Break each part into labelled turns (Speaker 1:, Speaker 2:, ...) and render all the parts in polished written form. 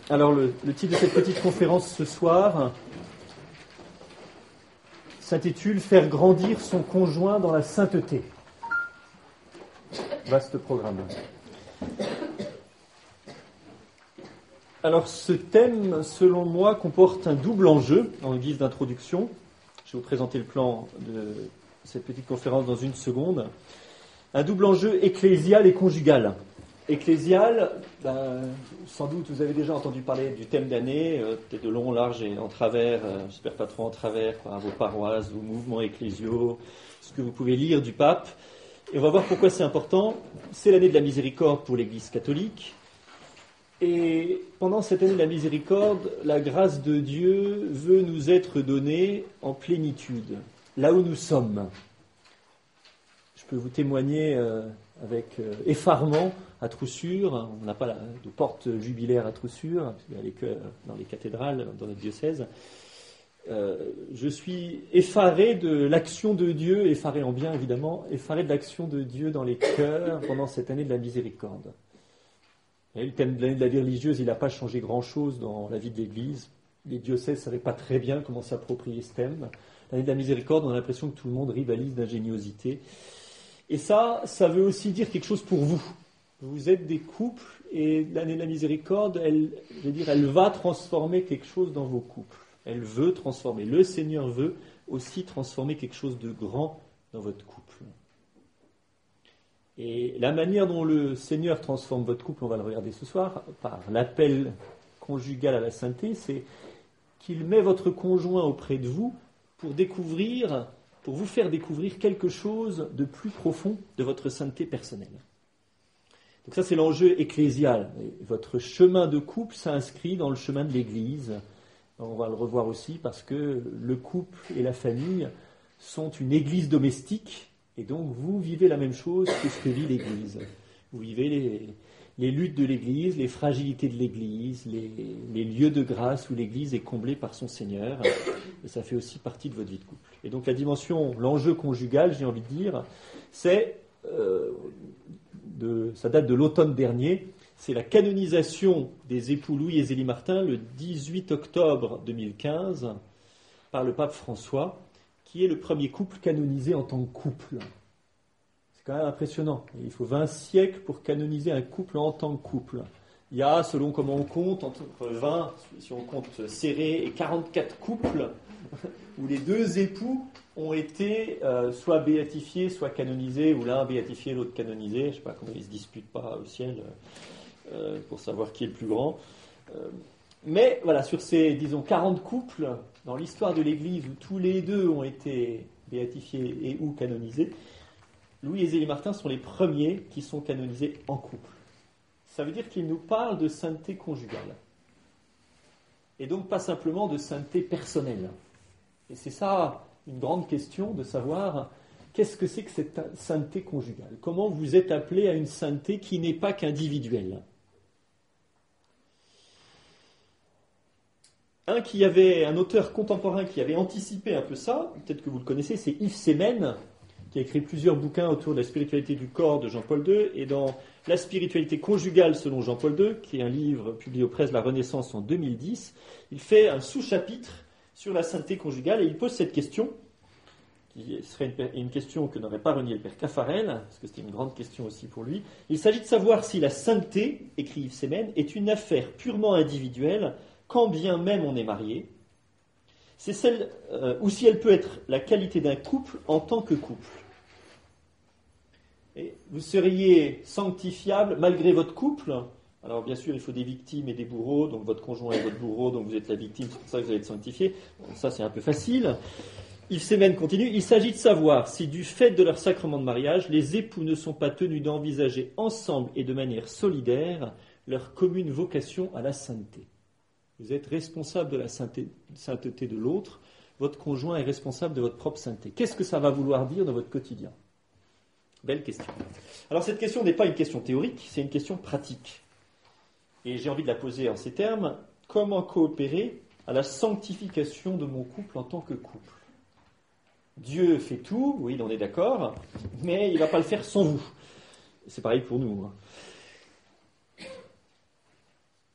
Speaker 1: Alors, le titre de cette petite conférence ce soir s'intitule « Faire grandir son conjoint dans la sainteté ». Vaste programme. Alors, ce thème, selon moi, comporte un double enjeu en guise d'introduction. Je vais vous présenter le plan de cette petite conférence dans une seconde. Un double enjeu ecclésial et conjugal. Ecclésial, sans doute vous avez déjà entendu parler du thème d'année, peut-être de long, large et en travers, j'espère pas trop en travers, par vos paroisses, vos mouvements ecclésiaux, ce que vous pouvez lire du pape. Et on va voir pourquoi c'est important. C'est l'année de la miséricorde pour l'Église catholique. Et pendant cette année de la miséricorde, la grâce de Dieu veut nous être donnée en plénitude, là où nous sommes. Je peux vous témoigner avec effarement à Troussure. On n'a pas de porte jubilaire à Troussure, il y a les chœurs dans les cathédrales, dans notre diocèse. Je suis effaré de l'action de Dieu, effaré en bien évidemment, effaré de l'action de Dieu dans les cœurs pendant cette année de la miséricorde. Et le thème de l'année de la vie religieuse, il n'a pas changé grand-chose dans la vie de l'Église. Les diocèses ne savaient pas très bien comment s'approprier ce thème. L'année de la miséricorde, on a l'impression que tout le monde rivalise d'ingéniosité. Et ça veut aussi dire quelque chose pour vous. Vous êtes des couples et l'année de la miséricorde, elle va transformer quelque chose dans vos couples. Elle veut transformer. Le Seigneur veut aussi transformer quelque chose de grand dans votre couple. Et la manière dont le Seigneur transforme votre couple, on va le regarder ce soir, par l'appel conjugal à la sainteté, c'est qu'il met votre conjoint auprès de vous pour vous faire découvrir quelque chose de plus profond de votre sainteté personnelle. Donc ça, c'est l'enjeu ecclésial. Et votre chemin de couple s'inscrit dans le chemin de l'Église. On va le revoir aussi parce que le couple et la famille sont une église domestique et donc vous vivez la même chose que ce que vit l'Église. Vous vivez les luttes de l'Église, les fragilités de l'Église, les lieux de grâce où l'Église est comblée par son Seigneur. Et ça fait aussi partie de votre vie de couple. Et donc l'enjeu conjugal, j'ai envie de dire, ça date de l'automne dernier. C'est la canonisation des époux Louis et Zélie Martin le 18 octobre 2015 par le pape François, qui est le premier couple canonisé en tant que couple. C'est quand même impressionnant. Il faut 20 siècles pour canoniser un couple en tant que couple. Il y a, selon comment on compte, entre 20, si on compte serré, et 44 couples où les deux époux ont été soit béatifiés, soit canonisés, ou l'un béatifié, l'autre canonisé. Je ne sais pas comment ils ne se disputent pas au ciel pour savoir qui est le plus grand. Mais voilà, sur ces, 40 couples, dans l'histoire de l'Église où tous les deux ont été béatifiés et ou canonisés, Louis et Zélie Martin sont les premiers qui sont canonisés en couple. Ça veut dire qu'ils nous parlent de sainteté conjugale. Et donc pas simplement de sainteté personnelle. Et c'est ça une grande question de savoir qu'est-ce que c'est que cette sainteté conjugale. Comment vous êtes appelé à une sainteté qui n'est pas qu'individuelle. Un auteur contemporain qui avait anticipé un peu ça, peut-être que vous le connaissez, c'est Yves Semen, qui a écrit plusieurs bouquins autour de la spiritualité du corps de Jean-Paul II, et dans La spiritualité conjugale selon Jean-Paul II, qui est un livre publié aux presses La Renaissance en 2010, il fait un sous-chapitre sur la sainteté conjugale, et il pose cette question, qui serait une question que n'aurait pas renié le père Caffarel, parce que c'était une grande question aussi pour lui. Il s'agit de savoir si la sainteté, écrit Yves Semen, est une affaire purement individuelle, quand bien même on est marié, c'est celle, ou si elle peut être la qualité d'un couple en tant que couple. Et vous seriez sanctifiable malgré votre couple. Alors bien sûr, il faut des victimes et des bourreaux, donc votre conjoint est votre bourreau, donc vous êtes la victime, c'est pour ça que vous allez être sanctifié. Bon, ça, c'est un peu facile. Yves Semen continue, il s'agit de savoir si du fait de leur sacrement de mariage, les époux ne sont pas tenus d'envisager ensemble et de manière solidaire leur commune vocation à la sainteté. Vous êtes responsable de la sainteté de l'autre, votre conjoint est responsable de votre propre sainteté. Qu'est-ce que ça va vouloir dire dans votre quotidien ? Belle question. Alors cette question n'est pas une question théorique, c'est une question pratique. Et j'ai envie de la poser en ces termes. Comment coopérer à la sanctification de mon couple en tant que couple ? Dieu fait tout, oui, on est d'accord, mais il ne va pas le faire sans vous. C'est pareil pour nous.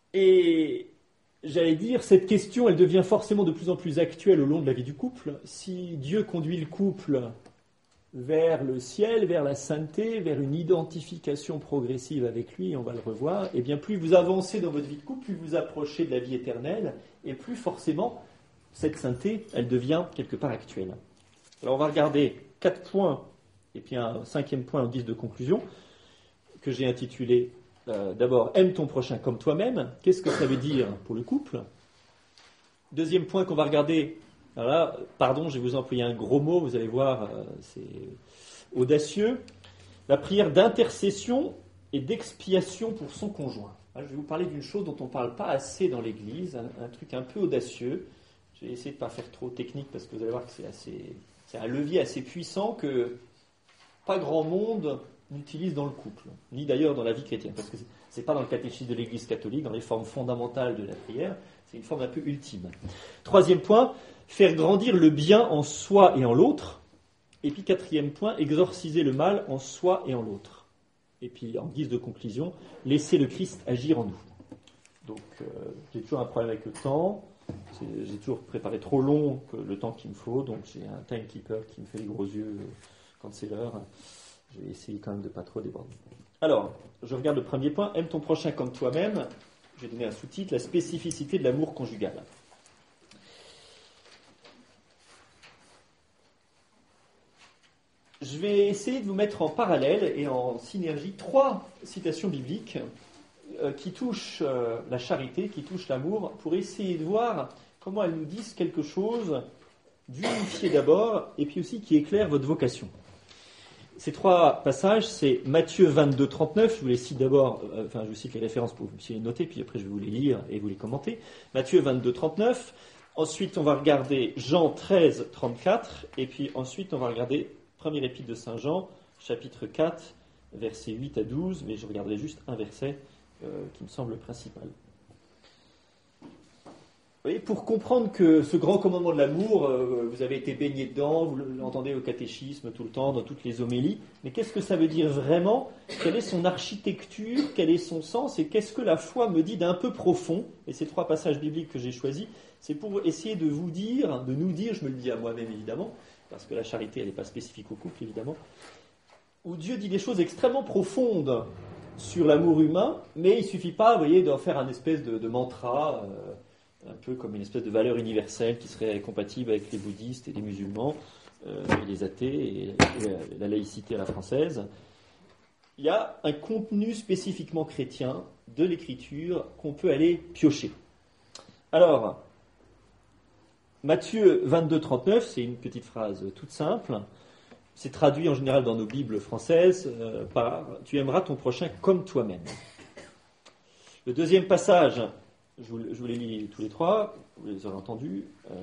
Speaker 1: Et j'allais dire, cette question, elle devient forcément de plus en plus actuelle au long de la vie du couple. Si Dieu conduit le couple vers le ciel, vers la sainteté, vers une identification progressive avec lui, on va le revoir, et bien plus vous avancez dans votre vie de couple, plus vous approchez de la vie éternelle, et plus forcément, cette sainteté, elle devient quelque part actuelle. Alors on va regarder 4 points, et puis un 5e point en guise de conclusion, que j'ai intitulé d'abord « Aime ton prochain comme toi-même ». Qu'est-ce que ça veut dire pour le couple ? Deuxième point qu'on va regarder, alors là, pardon, je vais vous employer un gros mot, vous allez voir, c'est audacieux. La prière d'intercession et d'expiation pour son conjoint. Je vais vous parler d'une chose dont on ne parle pas assez dans l'Église, un truc un peu audacieux. Je vais essayer de ne pas faire trop technique parce que vous allez voir que c'est un levier assez puissant que pas grand monde n'utilise dans le couple, ni d'ailleurs dans la vie chrétienne, parce que ce n'est pas dans le catéchisme de l'Église catholique, dans les formes fondamentales de la prière, c'est une forme un peu ultime. Troisième point, faire grandir le bien en soi et en l'autre. Et puis quatrième point, exorciser le mal en soi et en l'autre. Et puis en guise de conclusion, laisser le Christ agir en nous. Donc j'ai toujours un problème avec le temps, j'ai toujours préparé trop long que le temps qu'il me faut, donc j'ai un timekeeper qui me fait les gros yeux quand c'est l'heure. Je vais essayer quand même de ne pas trop déborder. Alors, je regarde le premier point, aime ton prochain comme toi-même. Je vais donner un sous-titre, la spécificité de l'amour conjugal. Je vais essayer de vous mettre en parallèle et en synergie 3 citations bibliques qui touchent la charité, qui touchent l'amour, pour essayer de voir comment elles nous disent quelque chose d'unifié d'abord, et puis aussi qui éclaire votre vocation. Ces 3 passages, c'est Matthieu 22, 39, je vous les cite d'abord, je vous cite les références pour que vous puissiez les noter, puis après je vais vous les lire et vous les commenter. Matthieu 22, 39, ensuite on va regarder Jean 13, 34, et puis ensuite on va regarder Premier épître de Saint Jean, chapitre 4, versets 8 à 12, mais je regarderai juste un verset qui me semble principal. Vous voyez, pour comprendre que ce grand commandement de l'amour, vous avez été baigné dedans, vous l'entendez au catéchisme tout le temps, dans toutes les homélies, mais qu'est-ce que ça veut dire vraiment ? Quelle est son architecture ? Quel est son sens ? Et qu'est-ce que la foi me dit d'un peu profond ? Et ces 3 passages bibliques que j'ai choisis, c'est pour essayer de vous dire, de nous dire, je me le dis à moi-même évidemment, parce que la charité, elle n'est pas spécifique au couple évidemment, où Dieu dit des choses extrêmement profondes sur l'amour humain, mais il ne suffit pas, vous voyez, d'en faire un espèce de mantra, un peu comme une espèce de valeur universelle qui serait compatible avec les bouddhistes et les musulmans, et les athées, et la laïcité à la française. Il y a un contenu spécifiquement chrétien de l'écriture qu'on peut aller piocher. Alors, Matthieu 22, 39, c'est une petite phrase toute simple. C'est traduit en général dans nos Bibles françaises par « Tu aimeras ton prochain comme toi-même ». Le deuxième passage, je vous les lis tous les 3, vous les aurez entendus.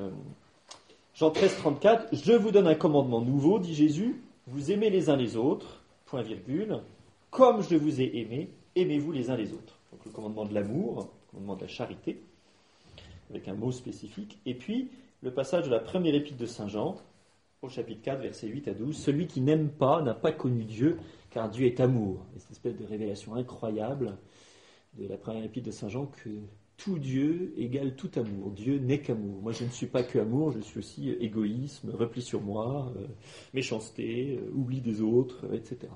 Speaker 1: Jean 13, 34, « Je vous donne un commandement nouveau, dit Jésus, vous aimez les uns les autres, point virgule, comme je vous ai aimé, aimez-vous les uns les autres. » Donc le commandement de l'amour, le commandement de la charité, avec un mot spécifique. Et puis, le passage de la première épître de Saint Jean, au chapitre 4, versets 8 à 12, « Celui qui n'aime pas n'a pas connu Dieu, car Dieu est amour. » Et cette espèce de révélation incroyable de la première épître de Saint Jean, que tout Dieu égale tout amour. Dieu n'est qu'amour. Moi, je ne suis pas que amour, je suis aussi égoïsme, repli sur moi, méchanceté, oubli des autres, etc.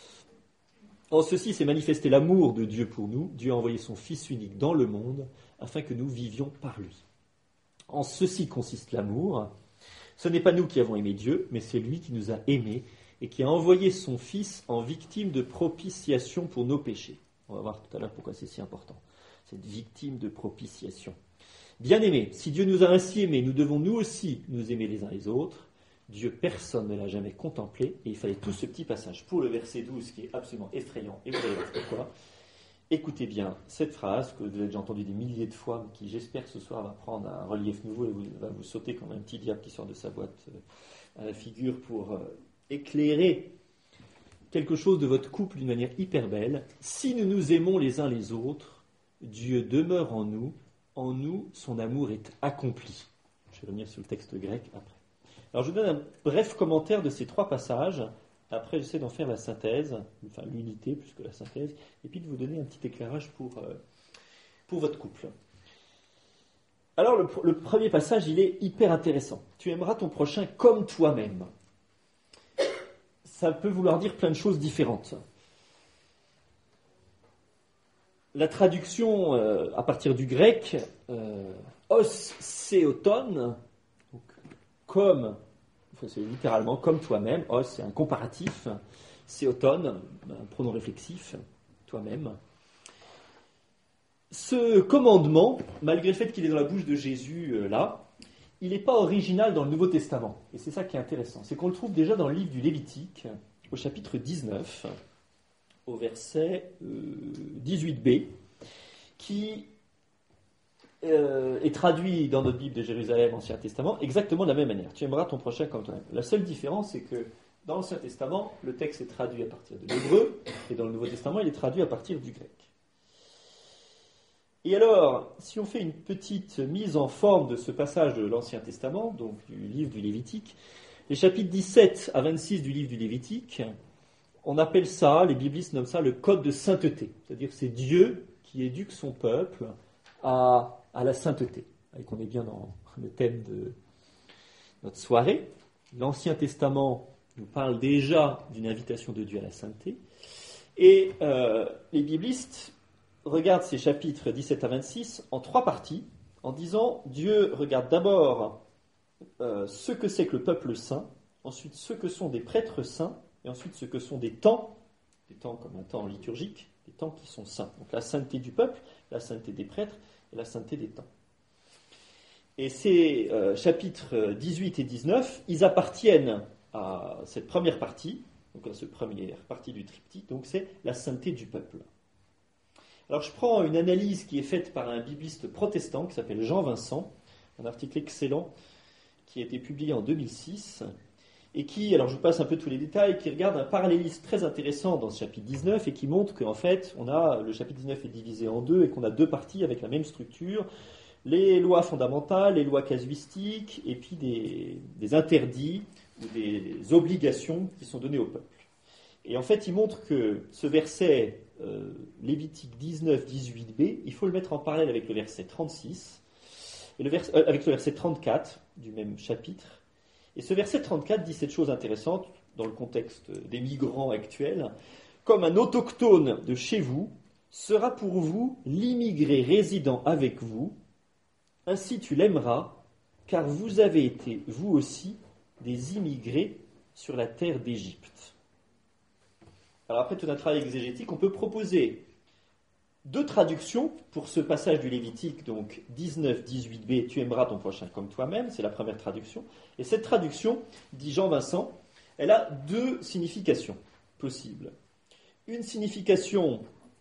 Speaker 1: En ceci, c'est manifester l'amour de Dieu pour nous. Dieu a envoyé son Fils unique dans le monde afin que nous vivions par lui. En ceci consiste l'amour. Ce n'est pas nous qui avons aimé Dieu, mais c'est lui qui nous a aimés et qui a envoyé son Fils en victime de propitiation pour nos péchés. On va voir tout à l'heure pourquoi c'est si important, cette victime de propitiation. Bien-aimés, si Dieu nous a ainsi aimés, nous devons nous aussi nous aimer les uns les autres. Dieu, personne ne l'a jamais contemplé, et il fallait tout ce petit passage pour le verset 12 qui est absolument effrayant, et vous allez voir pourquoi. Écoutez bien cette phrase que vous avez déjà entendue des milliers de fois, mais qui j'espère ce soir va prendre un relief nouveau et va vous sauter comme un petit diable qui sort de sa boîte à la figure pour éclairer quelque chose de votre couple d'une manière hyper belle. Si nous nous aimons les uns les autres, Dieu demeure en nous son amour est accompli. Je vais revenir sur le texte grec après. Alors je vous donne un bref commentaire de ces 3 passages. Après, j'essaie d'en faire la synthèse, enfin l'unité plus que la synthèse, et puis de vous donner un petit éclairage pour pour votre couple. Alors le premier passage, il est hyper intéressant. Tu aimeras ton prochain comme toi-même. Ça peut vouloir dire plein de choses différentes. La traduction à partir du grec, os séoton, donc comme, enfin, c'est littéralement comme toi-même, os c'est un comparatif, séoton, un pronom réflexif, toi-même. Ce commandement, malgré le fait qu'il est dans la bouche de Jésus là, il n'est pas original dans le Nouveau Testament. Et c'est ça qui est intéressant. C'est qu'on le trouve déjà dans le livre du Lévitique, au chapitre 19, au verset 18b, qui est traduit dans notre Bible de Jérusalem, Ancien Testament, exactement de la même manière. Tu aimeras ton prochain comme toi-même. La seule différence, c'est que dans l'Ancien Testament, le texte est traduit à partir de l'hébreu, et dans le Nouveau Testament, il est traduit à partir du grec. Et alors, si on fait une petite mise en forme de ce passage de l'Ancien Testament, donc du livre du Lévitique, les chapitres 17 à 26 du livre du Lévitique, on appelle ça, les biblistes nomment ça le code de sainteté. C'est-à-dire que c'est Dieu qui éduque son peuple à la sainteté. Et qu'on est bien dans le thème de notre soirée. L'Ancien Testament nous parle déjà d'une invitation de Dieu à la sainteté. Et les biblistes regardent ces chapitres 17 à 26 en 3 parties, en disant Dieu regarde d'abord ce que c'est que le peuple saint, ensuite ce que sont des prêtres saints, et ensuite ce que sont des temps comme un temps liturgique, des temps qui sont saints. Donc la sainteté du peuple, la sainteté des prêtres et la sainteté des temps. Et ces chapitres 18 et 19, ils appartiennent à cette première partie, donc à cette première partie du triptyque, donc c'est la sainteté du peuple. Alors je prends une analyse qui est faite par un bibliste protestant qui s'appelle Jean Vincent, un article excellent qui a été publié en 2006, et qui, alors je vous passe un peu tous les détails, qui regarde un parallélisme très intéressant dans ce chapitre 19 et qui montre qu'en fait, le chapitre 19 est divisé en 2 et qu'on a 2 parties avec la même structure, les lois fondamentales, les lois casuistiques, et puis des interdits ou des obligations qui sont données au peuple. Et en fait, il montre que ce verset Lévitique 19, 18b, il faut le mettre en parallèle avec le verset 36, et avec le verset 34 du même chapitre. Et ce verset 34 dit cette chose intéressante dans le contexte des migrants actuels. Comme un autochtone de chez vous sera pour vous l'immigré résidant avec vous, ainsi tu l'aimeras, car vous avez été, vous aussi, des immigrés sur la terre d'Égypte. Alors après tout un travail exégétique, on peut proposer 2 traductions pour ce passage du Lévitique, donc 19, 18b, tu aimeras ton prochain comme toi-même, c'est la première traduction. Et cette traduction, dit Jean Vincent, elle a 2 significations possibles. Une signification,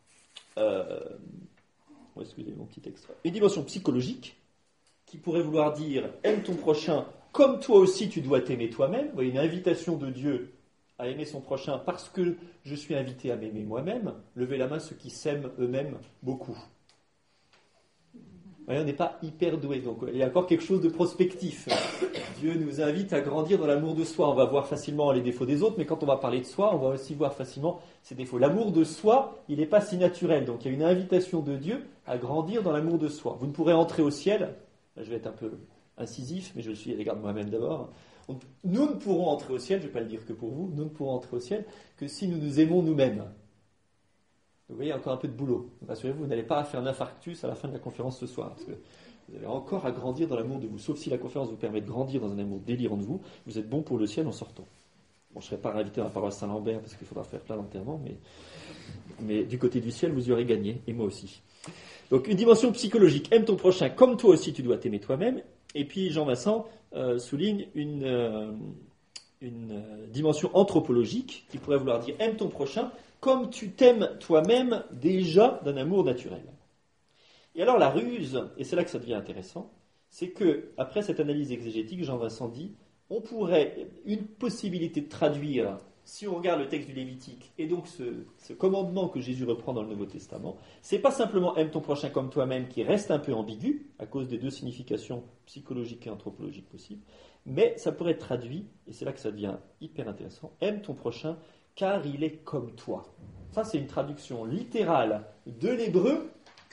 Speaker 1: excusez mon petit extrait, une dimension psychologique, qui pourrait vouloir dire aime ton prochain comme toi aussi tu dois t'aimer toi-même. Vous voyez, une invitation de Dieu à aimer son prochain parce que je suis invité à m'aimer moi-même. Levez la main ceux qui s'aiment eux-mêmes beaucoup. Voyez, on n'est pas hyper doué, donc il y a encore quelque chose de prospectif. Dieu nous invite à grandir dans l'amour de soi. On va voir facilement les défauts des autres, mais quand on va parler de soi, on va aussi voir facilement ses défauts. L'amour de soi, il n'est pas si naturel. Donc il y a une invitation de Dieu à grandir dans l'amour de soi. Vous ne pourrez entrer au ciel, là, je vais être un peu incisif, mais je le suis à l'égard de moi-même d'abord. Nous ne pourrons entrer au ciel, je ne vais pas le dire que pour vous, nous ne pourrons entrer au ciel que si nous nous aimons nous-mêmes. Vous voyez, encore un peu de boulot. Rassurez-vous, vous n'allez pas faire un infarctus à la fin de la conférence ce soir, parce que vous avez encore à grandir dans l'amour de vous. Sauf si la conférence vous permet de grandir dans un amour délirant de vous, vous êtes bon pour le ciel en sortant. Bon, je ne serai pas invité à la paroisse Saint-Lambert, parce qu'il faudra faire plein d'enterrements, mais du côté du ciel, vous y aurez gagné, et moi aussi. Donc, une dimension psychologique. Aime ton prochain comme toi aussi tu dois t'aimer toi-même. Et puis, Jean Vincent souligne une dimension anthropologique qui pourrait vouloir dire aime ton prochain comme tu t'aimes toi-même déjà d'un amour naturel. Et alors la ruse, et c'est là que ça devient intéressant, c'est que après cette analyse exégétique, Jean Vincent dit, on pourrait, une possibilité de traduire, si on regarde le texte du Lévitique, et donc ce commandement que Jésus reprend dans le Nouveau Testament, c'est pas simplement aime ton prochain comme toi-même qui reste un peu ambigu, à cause des 2 significations psychologiques et anthropologiques possibles, mais ça pourrait être traduit, et c'est là que ça devient hyper intéressant, aime ton prochain car il est comme toi. Ça, c'est une traduction littérale de l'hébreu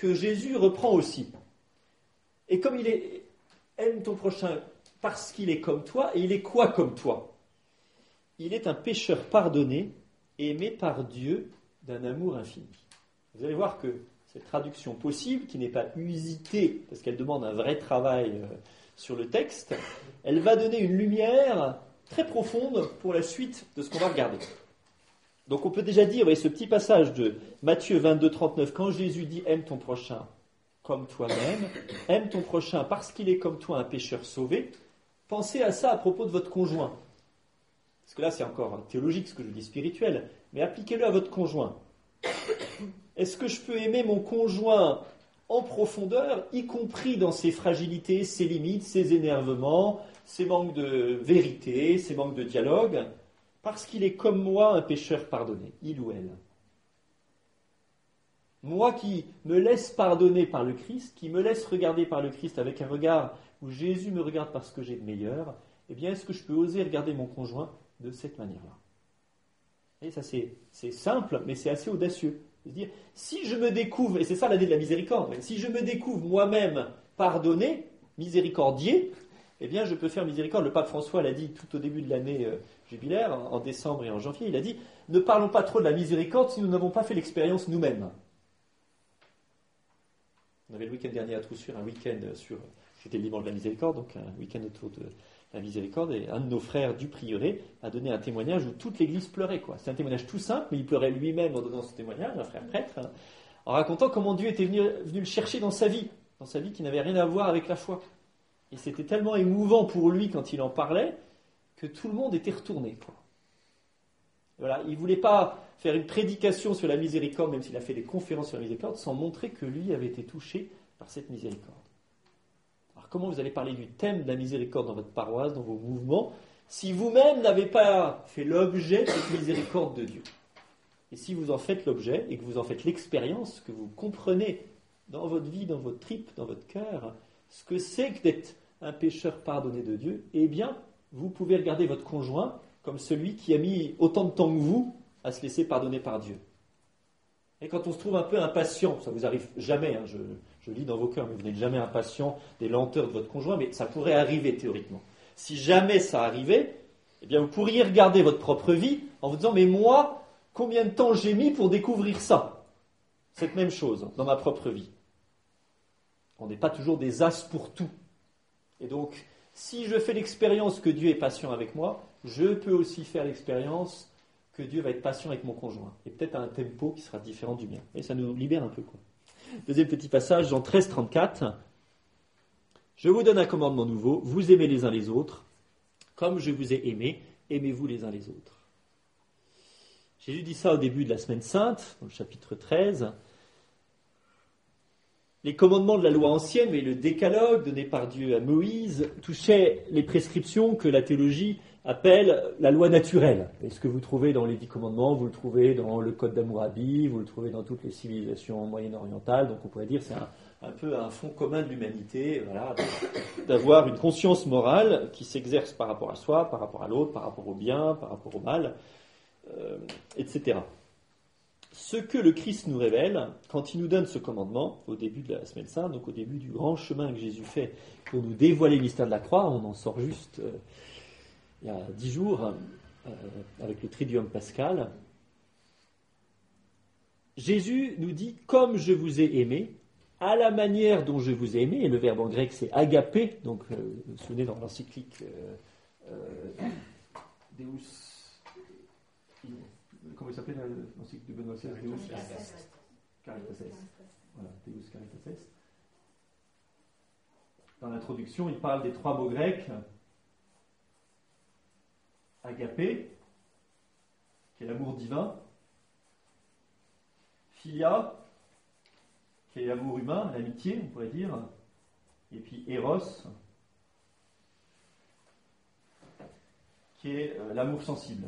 Speaker 1: que Jésus reprend aussi. Et comme il est « aime ton prochain parce qu'il est comme toi », et il est quoi comme toi ? Il est un pécheur pardonné, aimé par Dieu d'un amour infini. Vous allez voir que cette traduction possible, qui n'est pas usitée, parce qu'elle demande un vrai travail sur le texte, elle va donner une lumière très profonde pour la suite de ce qu'on va regarder. Donc on peut déjà dire, ce petit passage de Matthieu 22, 39, quand Jésus dit « aime ton prochain comme toi-même, aime ton prochain parce qu'il est comme toi un pécheur sauvé », pensez à ça à propos de votre conjoint. Parce que là c'est encore théologique ce que je dis, spirituel, mais appliquez-le à votre conjoint. Est-ce que je peux aimer mon conjoint en profondeur, y compris dans ses fragilités, ses limites, ses énervements, ses manques de vérité, ses manques de dialogue, parce qu'il est comme moi un pécheur pardonné, il ou elle. Moi qui me laisse pardonner par le Christ, qui me laisse regarder par le Christ avec un regard où Jésus me regarde parce que j'ai le meilleur, eh bien est-ce que je peux oser regarder mon conjoint de cette manière-là ? Et ça c'est simple, mais c'est assez audacieux. De se dire, si je me découvre, et c'est ça l'année de la miséricorde, si je me découvre moi-même pardonné, miséricordier, eh bien je peux faire miséricorde. Le pape François l'a dit tout au début de l'année jubilaire, en décembre et en janvier, il a dit, ne parlons pas trop de la miséricorde si nous n'avons pas fait l'expérience nous-mêmes. On avait le week-end dernier à Troussure, un week-end sur, c'était le dimanche de la miséricorde, donc un week-end autour de la miséricorde, et un de nos frères du prieuré a donné un témoignage où toute l'église pleurait, quoi. C'est un témoignage tout simple, mais il pleurait lui-même en donnant ce témoignage, un frère prêtre, en racontant comment Dieu était venu le chercher dans sa vie qui n'avait rien à voir avec la foi. Et c'était tellement émouvant pour lui quand il en parlait, que tout le monde était retourné, quoi. Voilà, il ne voulait pas faire une prédication sur la miséricorde, même s'il a fait des conférences sur la miséricorde, sans montrer que lui avait été touché par cette miséricorde. Alors comment vous allez parler du thème de la miséricorde dans votre paroisse, dans vos mouvements, si vous-même n'avez pas fait l'objet de cette miséricorde de Dieu ? Et si vous en faites l'objet, et que vous en faites l'expérience, que vous comprenez dans votre vie, dans votre tripe, dans votre cœur, ce que c'est que d'être un pécheur pardonné de Dieu, eh bien, vous pouvez regarder votre conjoint comme celui qui a mis autant de temps que vous à se laisser pardonner par Dieu. Et quand on se trouve un peu impatient, ça vous arrive jamais, je lis dans vos cœurs, mais vous n'êtes jamais impatient des lenteurs de votre conjoint, mais ça pourrait arriver théoriquement. Si jamais ça arrivait, eh bien vous pourriez regarder votre propre vie en vous disant, mais moi, combien de temps j'ai mis pour découvrir ça ? Cette même chose dans ma propre vie. On n'est pas toujours des as pour tout. Et donc, si je fais l'expérience que Dieu est patient avec moi, je peux aussi faire l'expérience que Dieu va être patient avec mon conjoint. Et peut-être à un tempo qui sera différent du mien. Et ça nous libère un peu, quoi. Deuxième petit passage, Jean 13, 34. Je vous donne un commandement nouveau, vous aimez les uns les autres, comme je vous ai aimés, aimez-vous les uns les autres. Jésus dit ça au début de la Semaine Sainte, dans le chapitre 13. Les commandements de la loi ancienne, mais le décalogue donné par Dieu à Moïse, touchaient les prescriptions que la théologie appelle la loi naturelle. Et ce que vous trouvez dans les 10 commandements, vous le trouvez dans le Code d'Hammurabi, vous le trouvez dans toutes les civilisations moyen-orientales. Donc on pourrait dire que c'est un peu un fond commun de l'humanité, voilà, d'avoir une conscience morale qui s'exerce par rapport à soi, par rapport à l'autre, par rapport au bien, par rapport au mal, etc. Ce que le Christ nous révèle, quand il nous donne ce commandement, au début de la Semaine Sainte, donc au début du grand chemin que Jésus fait pour nous dévoiler le mystère de la croix, on en sort juste il y a 10 jours, avec le Triduum pascal, Jésus nous dit « comme je vous ai aimé », à la manière dont je vous ai aimé, et le verbe en grec c'est agapé, donc vous vous souvenez dans l'encyclique Deus... Comment il s'appelle l'encyclique de Benoît XVI ? Deus Caritas. Voilà, Deus Caritas. Dans l'introduction, il parle des 3 mots grecs. Agapé, qui est l'amour divin. Philia, qui est l'amour humain, l'amitié, on pourrait dire. Et puis Eros, qui est l'amour sensible.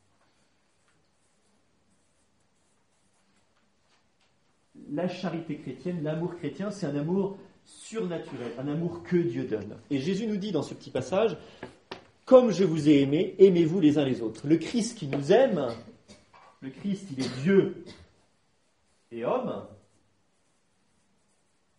Speaker 1: La charité chrétienne, l'amour chrétien, c'est un amour surnaturel, un amour que Dieu donne. Et Jésus nous dit dans ce petit passage, comme je vous ai aimé, aimez-vous les uns les autres. Le Christ qui nous aime, le Christ, il est Dieu et homme,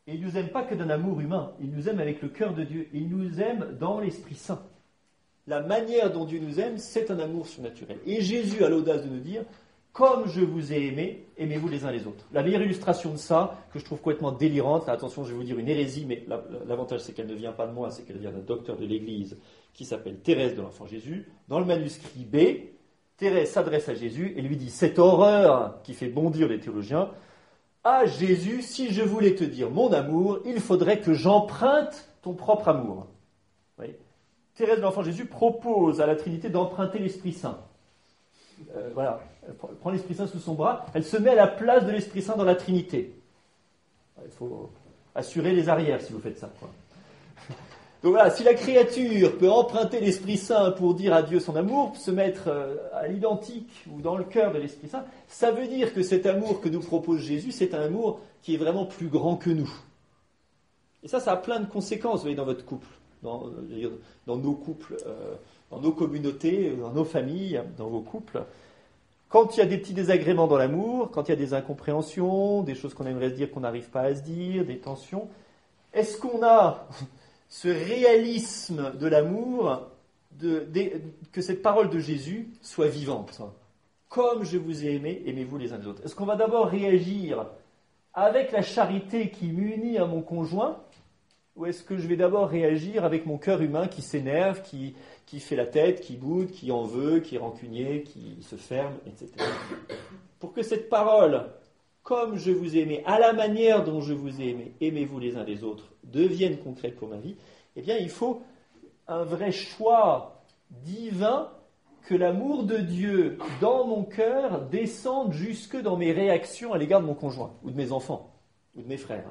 Speaker 1: Et il ne nous aime pas que d'un amour humain, il nous aime avec le cœur de Dieu, il nous aime dans l'Esprit Saint. La manière dont Dieu nous aime, c'est un amour surnaturel. Et Jésus a l'audace de nous dire, comme je vous ai aimé, aimez-vous les uns les autres. La meilleure illustration de ça, que je trouve complètement délirante, là, attention, je vais vous dire une hérésie, mais l'avantage c'est qu'elle ne vient pas de moi, c'est qu'elle vient d'un docteur de l'Église qui s'appelle Thérèse de l'Enfant Jésus. Dans le manuscrit B, Thérèse s'adresse à Jésus et lui dit, cette horreur qui fait bondir les théologiens, ah Jésus, si je voulais te dire mon amour, il faudrait que j'emprunte ton propre amour. Vous voyez, Thérèse de l'Enfant Jésus propose à la Trinité d'emprunter l'Esprit Saint. Voilà, elle prend l'Esprit Saint sous son bras, elle se met à la place de l'Esprit Saint dans la Trinité. Il faut assurer les arrières si vous faites ça, quoi. Donc voilà, si la créature peut emprunter l'Esprit Saint pour dire à Dieu son amour, se mettre à l'identique ou dans le cœur de l'Esprit Saint, ça veut dire que cet amour que nous propose Jésus, c'est un amour qui est vraiment plus grand que nous. Et ça a plein de conséquences, vous voyez, dans votre couple, dans nos couples, dans nos communautés, dans nos familles, dans vos couples. Quand il y a des petits désagréments dans l'amour, quand il y a des incompréhensions, des choses qu'on aimerait se dire qu'on n'arrive pas à se dire, des tensions, est-ce qu'on a ce réalisme de l'amour, que cette parole de Jésus soit vivante? Comme je vous ai aimé, aimez-vous les uns les autres. Est-ce qu'on va d'abord réagir avec la charité qui m'unit à mon conjoint, ou est-ce que je vais d'abord réagir avec mon cœur humain qui s'énerve, qui fait la tête, qui boude, qui en veut, qui est rancunier, qui se ferme, etc. Pour que cette parole, comme je vous ai aimé, à la manière dont je vous ai aimé, aimez-vous les uns les autres, devienne concrète pour ma vie, eh bien il faut un vrai choix divin que l'amour de Dieu dans mon cœur descende jusque dans mes réactions à l'égard de mon conjoint, ou de mes enfants, ou de mes frères.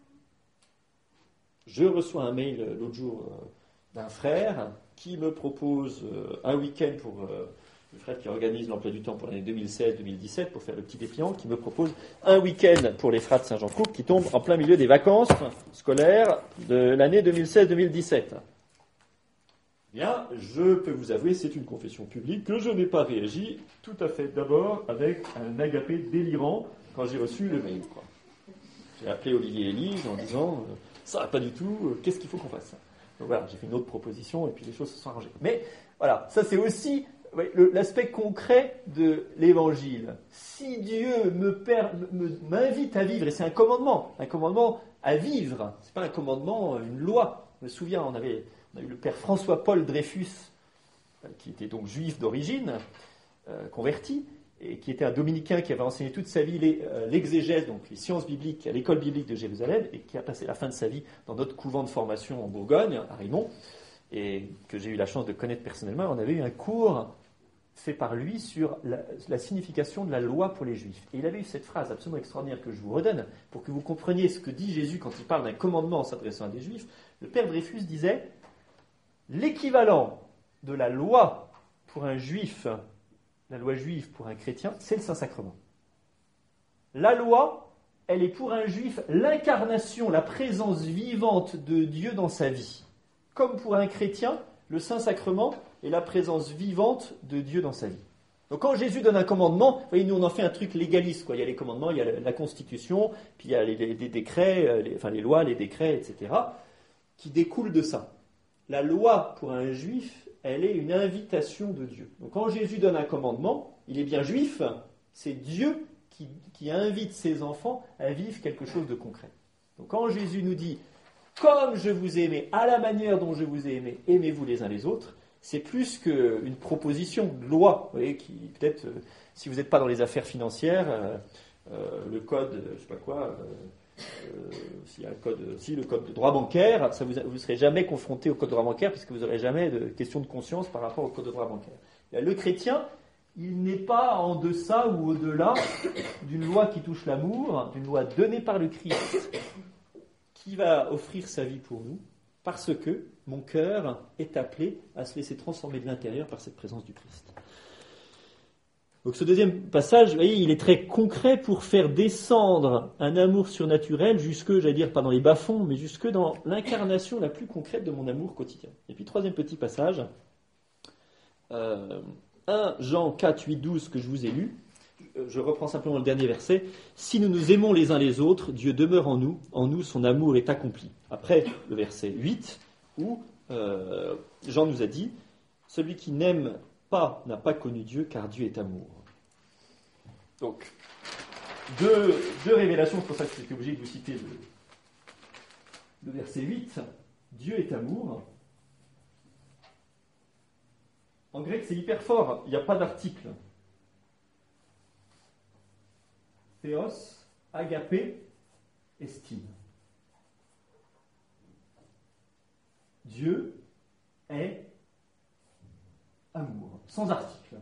Speaker 1: Je reçois un mail l'autre jour d'un frère qui me propose un week-end pour le frère qui organise l'emploi du temps pour l'année 2016-2017 pour faire le petit dépliant, qui me propose un week-end pour les frères de Saint-Jean-Coupe qui tombe en plein milieu des vacances scolaires de l'année 2016-2017. Bien, je peux vous avouer, c'est une confession publique, que je n'ai pas réagi tout à fait d'abord avec un agapé délirant quand j'ai reçu le mail, quoi. J'ai appelé Olivier et Élise en disant ça va pas du tout, qu'est-ce qu'il faut qu'on fasse? Donc voilà, j'ai fait une autre proposition et puis les choses se sont arrangées. Mais voilà, ça c'est aussi l'aspect concret de l'évangile. Si Dieu m'invite à vivre, et c'est un commandement à vivre, c'est pas un commandement, une loi. Je me souviens, on a eu le père François-Paul Dreyfus, qui était donc juif d'origine, converti, et qui était un dominicain qui avait enseigné toute sa vie l'exégèse, donc les sciences bibliques à l'école biblique de Jérusalem, et qui a passé la fin de sa vie dans notre couvent de formation en Bourgogne, à Rimont, et que j'ai eu la chance de connaître personnellement. On avait eu un cours fait par lui sur la signification de la loi pour les Juifs. Et il avait eu cette phrase absolument extraordinaire que je vous redonne, pour que vous compreniez ce que dit Jésus quand il parle d'un commandement en s'adressant à des Juifs. Le père Dreyfus disait « L'équivalent de la loi pour un Juif, la loi juive pour un chrétien, c'est le Saint-Sacrement. La loi, elle est pour un Juif l'incarnation, la présence vivante de Dieu dans sa vie. Comme pour un chrétien, le Saint-Sacrement est la présence vivante de Dieu dans sa vie. Donc quand Jésus donne un commandement, vous voyez, nous on en fait un truc légaliste, quoi. Il y a les commandements, il y a la Constitution, puis il y a les décrets, les lois, les décrets, etc., qui découlent de ça. La loi pour un Juif, elle est une invitation de Dieu. Donc quand Jésus donne un commandement, il est bien juif, c'est Dieu qui invite ses enfants à vivre quelque chose de concret. Donc quand Jésus nous dit « Comme je vous ai aimé, à la manière dont je vous ai aimé, aimez-vous les uns les autres », c'est plus qu'une proposition de loi. Vous voyez, qui peut-être, si vous n'êtes pas dans les affaires financières, le code, je ne sais pas quoi... s'il y a le code de droit bancaire, vous ne serez jamais confronté au code de droit bancaire puisque vous n'aurez jamais de question de conscience par rapport au code de droit bancaire. Le chrétien, il n'est pas en deçà ou au-delà d'une loi qui touche l'amour, d'une loi donnée par le Christ qui va offrir sa vie pour nous parce que mon cœur est appelé à se laisser transformer de l'intérieur par cette présence du Christ. Donc ce deuxième passage, vous voyez, il est très concret pour faire descendre un amour surnaturel jusque, j'allais dire, pas dans les bas-fonds, mais jusque dans l'incarnation la plus concrète de mon amour quotidien. Et puis troisième petit passage, 1 Jean 4, 8, 12 que je vous ai lu. je reprends simplement le dernier verset. Si nous nous aimons les uns les autres, Dieu demeure en nous son amour est accompli. Après le verset 8, où Jean nous a dit, celui qui n'aime pas n'a pas connu Dieu, car Dieu est amour. Donc, deux révélations, c'est pour ça que j'étais obligé de vous citer le verset 8. Dieu est amour. En grec, c'est hyper fort, il n'y a pas d'article. Théos, agapé, estime. Dieu est amour, sans article.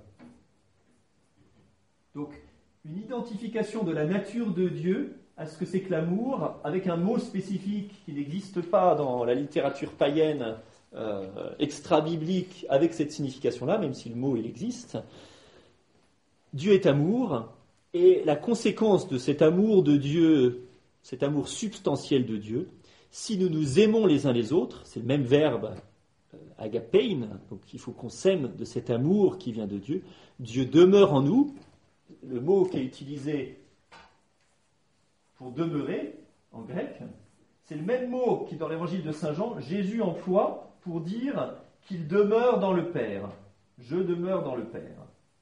Speaker 1: Donc, une identification de la nature de Dieu à ce que c'est que l'amour, avec un mot spécifique qui n'existe pas dans la littérature païenne extra-biblique avec cette signification-là, même si le mot il existe. Dieu est amour, et la conséquence de cet amour de Dieu, cet amour substantiel de Dieu, si nous nous aimons les uns les autres, c'est le même verbe agapein, donc il faut qu'on s'aime de cet amour qui vient de Dieu, Dieu demeure en nous, le mot qui est utilisé pour demeurer en grec, c'est le même mot qui dans l'évangile de Saint Jean, Jésus emploie pour dire qu'il demeure dans le Père. Je demeure dans le Père.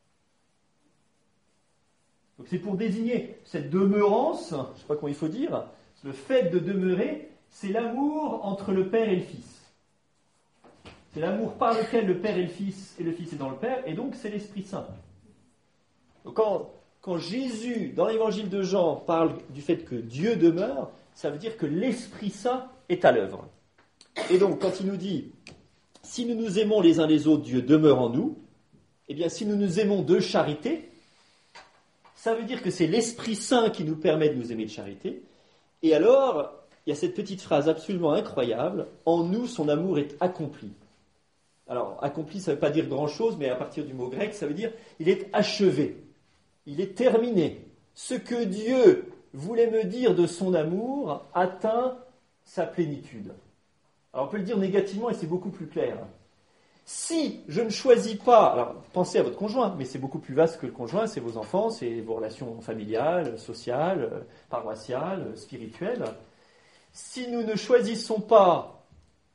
Speaker 1: Donc c'est pour désigner cette demeurance, je ne sais pas comment il faut dire, le fait de demeurer, c'est l'amour entre le Père et le Fils. C'est l'amour par lequel le Père et le Fils est dans le Père, et donc c'est l'Esprit Saint. Donc quand Jésus, dans l'évangile de Jean, parle du fait que Dieu demeure, ça veut dire que l'Esprit Saint est à l'œuvre. Et donc, quand il nous dit, si nous nous aimons les uns les autres, Dieu demeure en nous, eh bien, si nous nous aimons de charité, ça veut dire que c'est l'Esprit Saint qui nous permet de nous aimer de charité. Et alors, il y a cette petite phrase absolument incroyable, en nous, son amour est accompli. Alors, accompli, ça ne veut pas dire grand-chose, mais à partir du mot grec, ça veut dire, il est achevé, il est terminé. Ce que Dieu voulait me dire de son amour atteint sa plénitude. Alors on peut le dire négativement et c'est beaucoup plus clair. Si je ne choisis pas, alors pensez à votre conjoint, mais c'est beaucoup plus vaste que le conjoint, c'est vos enfants, c'est vos relations familiales, sociales, paroissiales, spirituelles. Si nous ne choisissons pas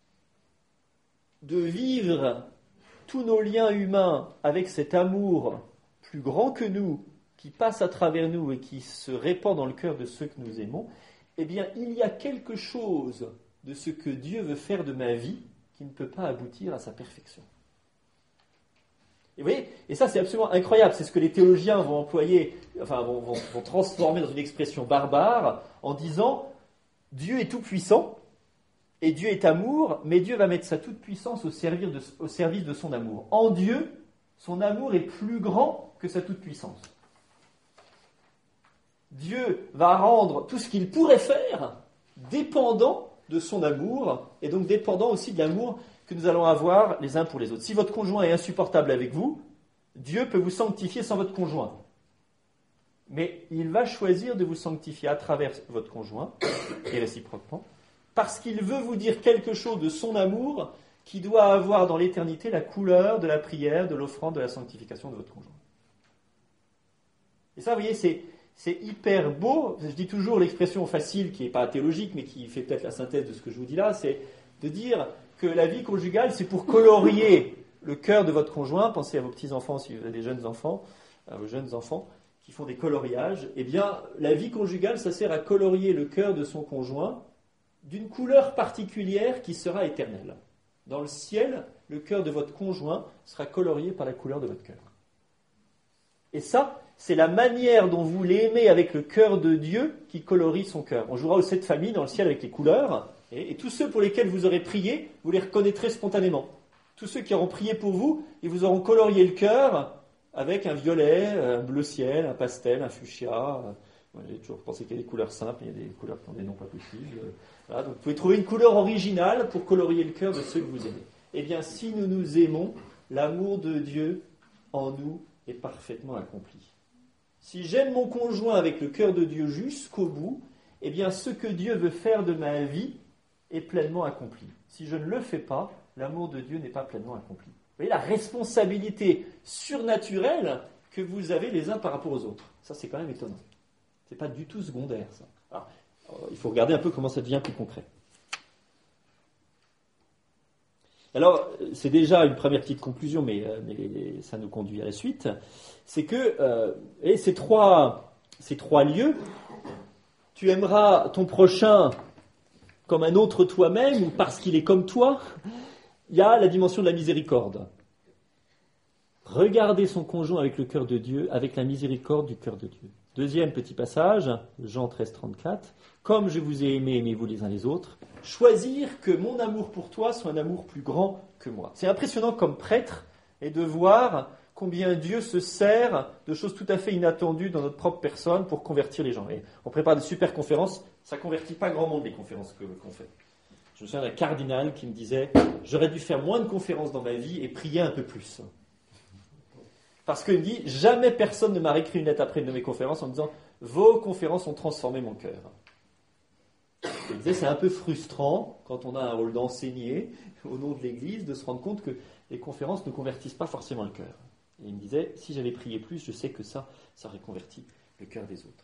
Speaker 1: de vivre tous nos liens humains avec cet amour plus grand que nous, qui passe à travers nous et qui se répand dans le cœur de ceux que nous aimons, eh bien il y a quelque chose de ce que Dieu veut faire de ma vie qui ne peut pas aboutir à sa perfection. Et vous voyez, et ça c'est absolument incroyable, c'est ce que les théologiens vont employer, enfin vont transformer dans une expression barbare en disant Dieu est tout puissant et Dieu est amour, mais Dieu va mettre sa toute puissance au service de son amour. En Dieu, son amour est plus grand que sa toute puissance. Dieu va rendre tout ce qu'il pourrait faire dépendant de son amour, et donc dépendant aussi de l'amour que nous allons avoir les uns pour les autres. Si votre conjoint est insupportable avec vous, Dieu peut vous sanctifier sans votre conjoint. Mais il va choisir de vous sanctifier à travers votre conjoint, et réciproquement, parce qu'il veut vous dire quelque chose de son amour qui doit avoir dans l'éternité la couleur de la prière, de l'offrande, de la sanctification de votre conjoint. Et ça, vous voyez, c'est hyper beau. Je dis toujours l'expression facile, qui n'est pas théologique, mais qui fait peut-être la synthèse de ce que je vous dis là, c'est de dire que la vie conjugale, c'est pour colorier le cœur de votre conjoint. Pensez à vos petits-enfants, si vous avez des jeunes enfants, à vos jeunes enfants qui font des coloriages. Eh bien, la vie conjugale, ça sert à colorier le cœur de son conjoint d'une couleur particulière qui sera éternelle. Dans le ciel, le cœur de votre conjoint sera colorié par la couleur de votre cœur. Et ça, c'est la manière dont vous l'aimez avec le cœur de Dieu qui colorie son cœur. On jouera aux 7 familles dans le ciel avec les couleurs, et tous ceux pour lesquels vous aurez prié, vous les reconnaîtrez spontanément. Tous ceux qui auront prié pour vous, ils vous auront colorié le cœur avec un violet, un bleu ciel, un pastel, un fuchsia. J'ai toujours pensé qu'il y a des couleurs simples, il y a des couleurs qui ont des noms pas possibles. Voilà, donc vous pouvez trouver une couleur originale pour colorier le cœur de ceux que vous aimez. Eh bien, si nous nous aimons, l'amour de Dieu en nous est parfaitement accompli. Si j'aime mon conjoint avec le cœur de Dieu jusqu'au bout, eh bien, ce que Dieu veut faire de ma vie est pleinement accompli. Si je ne le fais pas, l'amour de Dieu n'est pas pleinement accompli. Vous voyez la responsabilité surnaturelle que vous avez les uns par rapport aux autres. Ça, c'est quand même étonnant. C'est pas du tout secondaire, ça. Alors, il faut regarder un peu comment ça devient plus concret. Alors, c'est déjà une première petite conclusion, mais ça nous conduit à la suite. C'est que ces trois lieux, tu aimeras ton prochain comme un autre toi-même ou parce qu'il est comme toi. Il y a la dimension de la miséricorde. Regarder son conjoint avec le cœur de Dieu, avec la miséricorde du cœur de Dieu. Deuxième petit passage, Jean 13, 34. Comme je vous ai aimé, aimez-vous les uns les autres. Choisir que mon amour pour toi soit un amour plus grand que moi. C'est impressionnant comme prêtre et de voir combien Dieu se sert de choses tout à fait inattendues dans notre propre personne pour convertir les gens. Et on prépare des super conférences, ça ne convertit pas grand monde les conférences qu'on fait. Je me souviens d'un cardinal qui me disait « J'aurais dû faire moins de conférences dans ma vie et prier un peu plus. » Parce qu'il me dit « Jamais personne ne m'a réécrit une lettre après une de mes conférences en me disant « Vos conférences ont transformé mon cœur. » Il disait « C'est un peu frustrant quand on a un rôle d'enseigner au nom de l'Église de se rendre compte que les conférences ne convertissent pas forcément le cœur. » Et il me disait « Si j'avais prié plus, je sais que ça aurait converti le cœur des autres. »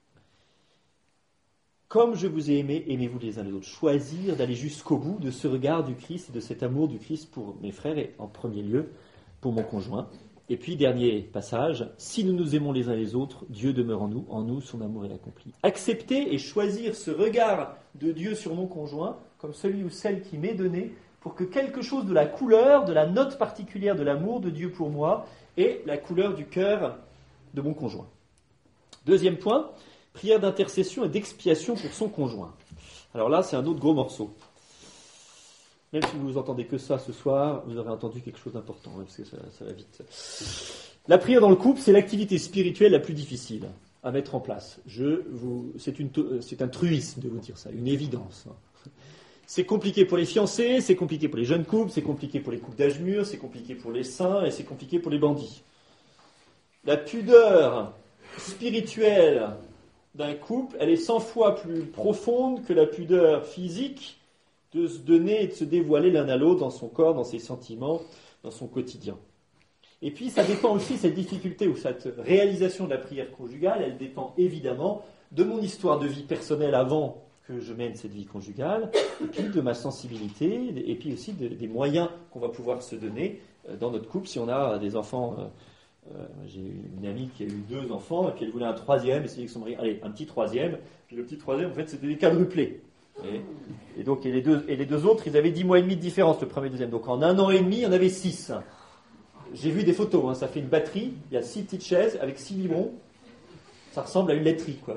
Speaker 1: Comme je vous ai aimé, aimez-vous les uns les autres. Choisir d'aller jusqu'au bout de ce regard du Christ et de cet amour du Christ pour mes frères et en premier lieu pour mon conjoint. Et puis, dernier passage, si nous nous aimons les uns les autres, Dieu demeure en nous, son amour est accompli. Accepter et choisir ce regard de Dieu sur mon conjoint comme celui ou celle qui m'est donné pour que quelque chose de la couleur, de la note particulière de l'amour de Dieu pour moi ait la couleur du cœur de mon conjoint. Deuxième point, prière d'intercession et d'expiation pour son conjoint. Alors là, c'est un autre gros morceau. Même si vous n'entendez que ça ce soir, vous aurez entendu quelque chose d'important, parce que ça va vite. La prière dans le couple, c'est l'activité spirituelle la plus difficile à mettre en place. C'est un truisme de vous dire ça, une évidence. C'est compliqué pour les fiancés, c'est compliqué pour les jeunes couples, c'est compliqué pour les couples d'âge mûr, c'est compliqué pour les saints et c'est compliqué pour les bandits. La pudeur spirituelle d'un couple, elle est 100 fois plus profonde que la pudeur physique de se donner et de se dévoiler l'un à l'autre dans son corps, dans ses sentiments, dans son quotidien. Et puis, ça dépend aussi, cette difficulté ou cette réalisation de la prière conjugale, elle dépend évidemment de mon histoire de vie personnelle avant que je mène cette vie conjugale, et puis de ma sensibilité, et puis aussi des moyens qu'on va pouvoir se donner dans notre couple si on a des enfants. J'ai une amie qui a eu 2 enfants, et puis elle voulait un troisième, et s'est dit que son mari, allez, un petit troisième, puis le petit troisième, en fait, c'était des quadruplés. Et donc, les deux autres, ils avaient 10 mois et demi de différence, le premier et le deuxième. Donc, en 1 an et demi, il y en avait 6. J'ai vu des photos, ça fait une batterie, il y a 6 petites chaises avec 6 biberons. Ça ressemble à une laiterie, quoi.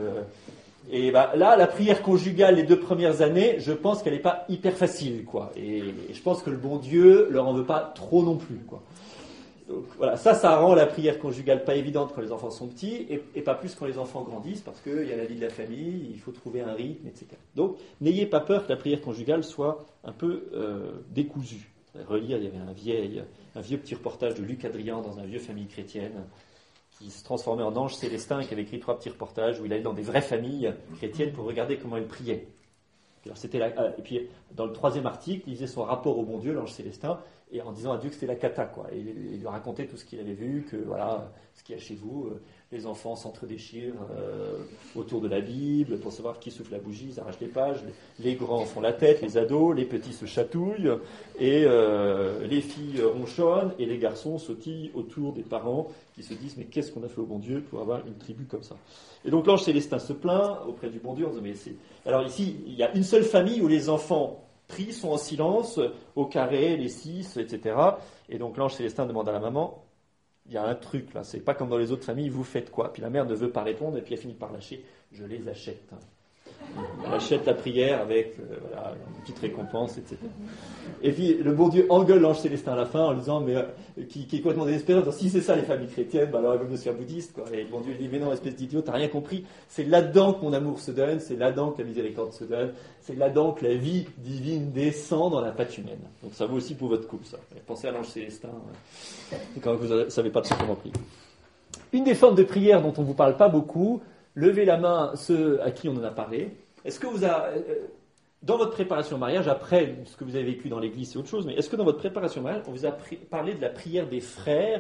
Speaker 1: Et là, la prière conjugale les 2 premières années, je pense qu'elle n'est pas hyper facile, quoi. Et je pense que le bon Dieu leur en veut pas trop non plus, quoi. Donc, voilà, ça rend la prière conjugale pas évidente quand les enfants sont petits et pas plus quand les enfants grandissent parce qu'il y a la vie de la famille, il faut trouver un rythme, etc. Donc, n'ayez pas peur que la prière conjugale soit un peu décousue. Relire, il y avait un vieux petit reportage de Luc Adrian dans un vieux famille chrétienne qui se transformait en ange célestin et qui avait écrit 3 petits reportages où il allait dans des vraies familles chrétiennes pour regarder comment elles priaient. Alors, et puis, dans le 3e article, il faisait son rapport au bon Dieu, l'ange célestin, et en disant à Dieu que c'était la cata, quoi. Et il lui racontait tout ce qu'il avait vu, que voilà, ce qu'il y a chez vous, les enfants s'entre-déchirent autour de la Bible pour savoir qui souffle la bougie, ils arrachent les pages, les grands font la tête, les ados, les petits se chatouillent, et les filles ronchonnent, et les garçons sautillent autour des parents qui se disent mais qu'est-ce qu'on a fait au bon Dieu pour avoir une tribu comme ça. Et donc l'ange célestin se plaint auprès du bon Dieu en disant mais c'est... Alors ici, il y a une seule famille où les enfants prient, sont en silence, au carré, les 6, etc. Et donc l'ange célestin demande à la maman, il y a un truc là, c'est pas comme dans les autres familles, vous faites quoi? Puis la mère ne veut pas répondre et puis elle finit par lâcher, je les achète. Elle achète la prière avec voilà, une petite récompense, etc. Et puis le bon Dieu engueule l'ange célestin à la fin en lui disant, mais qui est complètement désespéré, si c'est ça les familles chrétiennes, alors elle veut se faire bouddhiste, quoi. Et le bon Dieu lui dit, mais non, espèce d'idiot, t'as rien compris, c'est là-dedans que mon amour se donne, c'est là-dedans que la miséricorde se donne, c'est là-dedans que la vie divine descend dans la patte humaine. Donc ça vaut aussi pour votre couple, ça. Pensez à l'ange célestin, quand vous ne savez pas de ce qu'on prier. Une des formes de prière dont on ne vous parle pas beaucoup, levez la main ceux à qui on en a parlé. Est-ce que vous avez, dans votre préparation au mariage, après ce que vous avez vécu dans l'église, c'est autre chose, mais est-ce que dans votre préparation au mariage, on vous a parlé de la prière des frères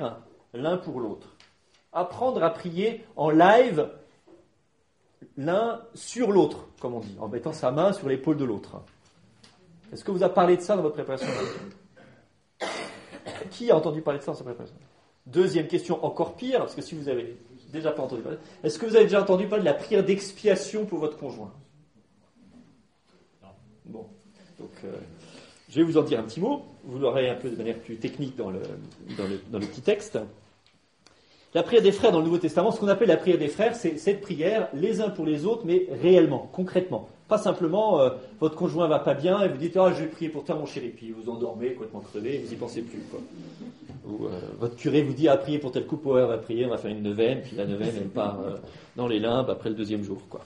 Speaker 1: l'un pour l'autre. Apprendre à prier en live, l'un sur l'autre, comme on dit, en mettant sa main sur l'épaule de l'autre. Est-ce que vous avez parlé de ça dans votre préparation? Qui a entendu parler de ça dans sa préparation? Deuxième question, encore pire, parce que si vous avez déjà pas entendu parler, est-ce que vous avez déjà entendu parler de la prière d'expiation pour votre conjoint? Bon, donc je vais vous en dire un petit mot, vous l'aurez un peu de manière plus technique dans le petit texte. La prière des frères dans le Nouveau Testament, ce qu'on appelle la prière des frères, c'est cette prière les uns pour les autres, mais réellement, concrètement. Pas simplement, votre conjoint va pas bien et vous dites « Ah, je vais prier pour toi mon chéri », puis vous endormez complètement crevé et vous n'y pensez plus, quoi. Ou votre curé vous dit « Ah, priez pour tel couple, ouais, on va prier, on va faire une neuvaine », puis la neuvaine, elle part dans les limbes après le deuxième jour, quoi.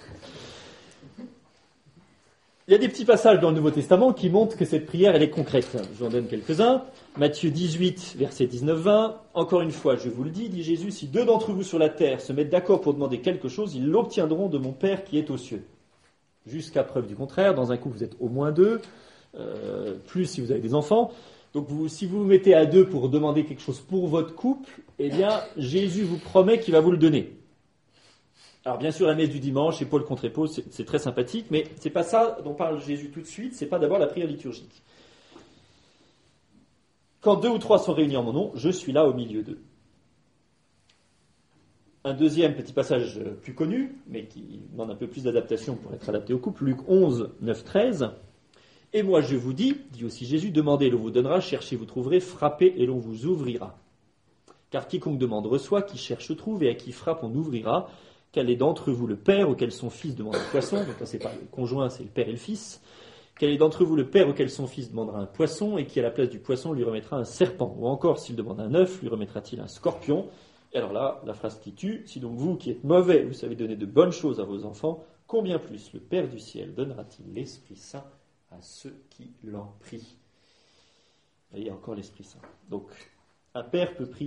Speaker 1: Il y a des petits passages dans le Nouveau Testament qui montrent que cette prière, elle est concrète. Je vous en donne quelques-uns. Matthieu 18, versets 19-20. Encore une fois, je vous le dis, dit Jésus, si deux d'entre vous sur la terre se mettent d'accord pour demander quelque chose, ils l'obtiendront de mon Père qui est aux cieux. Jusqu'à preuve du contraire, dans un couple, vous êtes au moins deux, plus si vous avez des enfants. Donc si vous vous mettez à deux pour demander quelque chose pour votre couple, eh bien, Jésus vous promet qu'il va vous le donner. Alors bien sûr, la messe du dimanche, épaule contre épaule, c'est très sympathique, mais c'est pas ça dont parle Jésus tout de suite, c'est pas d'abord la prière liturgique. Quand deux ou trois sont réunis en mon nom, je suis là au milieu d'eux. Un deuxième petit passage plus connu, mais qui demande un peu plus d'adaptation pour être adapté au couple, Luc 11, 9, 13. Et moi je vous dis, dit aussi Jésus, demandez et l'on vous donnera, cherchez vous trouverez, frappez et l'on vous ouvrira. Car quiconque demande reçoit, qui cherche trouve, et à qui frappe on ouvrira. Quel est d'entre vous le père auquel son fils demande un poisson? Donc là, c'est pas le conjoint, c'est le père et le fils. Quel est d'entre vous le père auquel son fils demandera un poisson et qui, à la place du poisson, lui remettra un serpent? Ou encore, s'il demande un œuf, lui remettra-t-il un scorpion? Et alors là, la phrase qui tue, si donc vous, qui êtes mauvais, vous savez donner de bonnes choses à vos enfants, combien plus le Père du ciel donnera-t-il l'Esprit Saint à ceux qui l'en prient? Il y a encore l'Esprit Saint. Donc, un père peut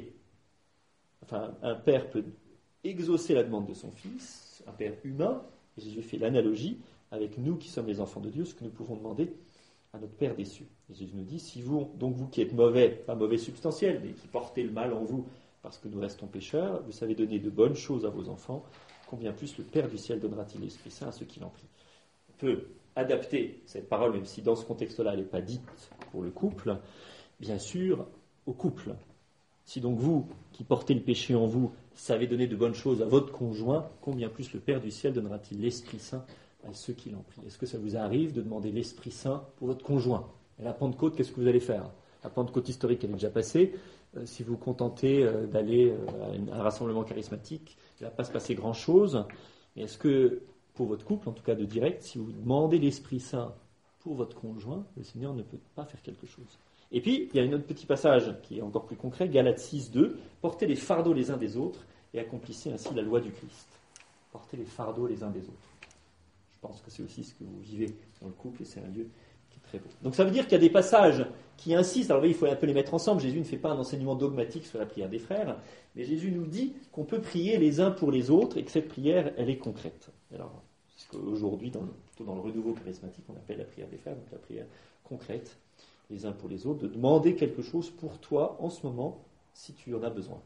Speaker 1: exaucer la demande de son fils, un père humain, et Jésus fait l'analogie avec nous qui sommes les enfants de Dieu, ce que nous pouvons demander à notre Père des cieux. Et Jésus nous dit, si vous, donc vous qui êtes mauvais, pas mauvais substantiel, mais qui portez le mal en vous parce que nous restons pécheurs, vous savez donner de bonnes choses à vos enfants, combien plus le Père du ciel donnera-t-il l'Esprit Saint à ceux qui l'en prient? On peut adapter cette parole, même si dans ce contexte-là elle n'est pas dite pour le couple, bien sûr, au couple. Si donc vous, qui portez le péché en vous, savez donner de bonnes choses à votre conjoint, combien plus le Père du ciel donnera-t-il l'Esprit Saint à ceux qui l'en prient? Est-ce que ça vous arrive de demander l'Esprit Saint pour votre conjoint? Et la Pentecôte, qu'est-ce que vous allez faire? La Pentecôte historique, elle est déjà passée. Si vous vous contentez d'aller à un rassemblement charismatique, il ne va pas se passer grand-chose. Mais est-ce que, pour votre couple, en tout cas de direct, si vous demandez l'Esprit Saint pour votre conjoint, le Seigneur ne peut pas faire quelque chose? Et puis, il y a un autre petit passage qui est encore plus concret, Galates 6, 2. Portez les fardeaux les uns des autres et accomplissez ainsi la loi du Christ. Portez les fardeaux les uns des autres. Je pense que c'est aussi ce que vous vivez dans le couple et c'est un lieu qui est très beau. Donc ça veut dire qu'il y a des passages qui insistent, alors oui, il faut un peu les mettre ensemble. Jésus ne fait pas un enseignement dogmatique sur la prière des frères, mais Jésus nous dit qu'on peut prier les uns pour les autres et que cette prière, elle est concrète. Alors, c'est ce qu'aujourd'hui, plutôt dans le renouveau charismatique, on appelle la prière des frères, donc la prière concrète, les uns pour les autres, de demander quelque chose pour toi en ce moment, si tu en as besoin.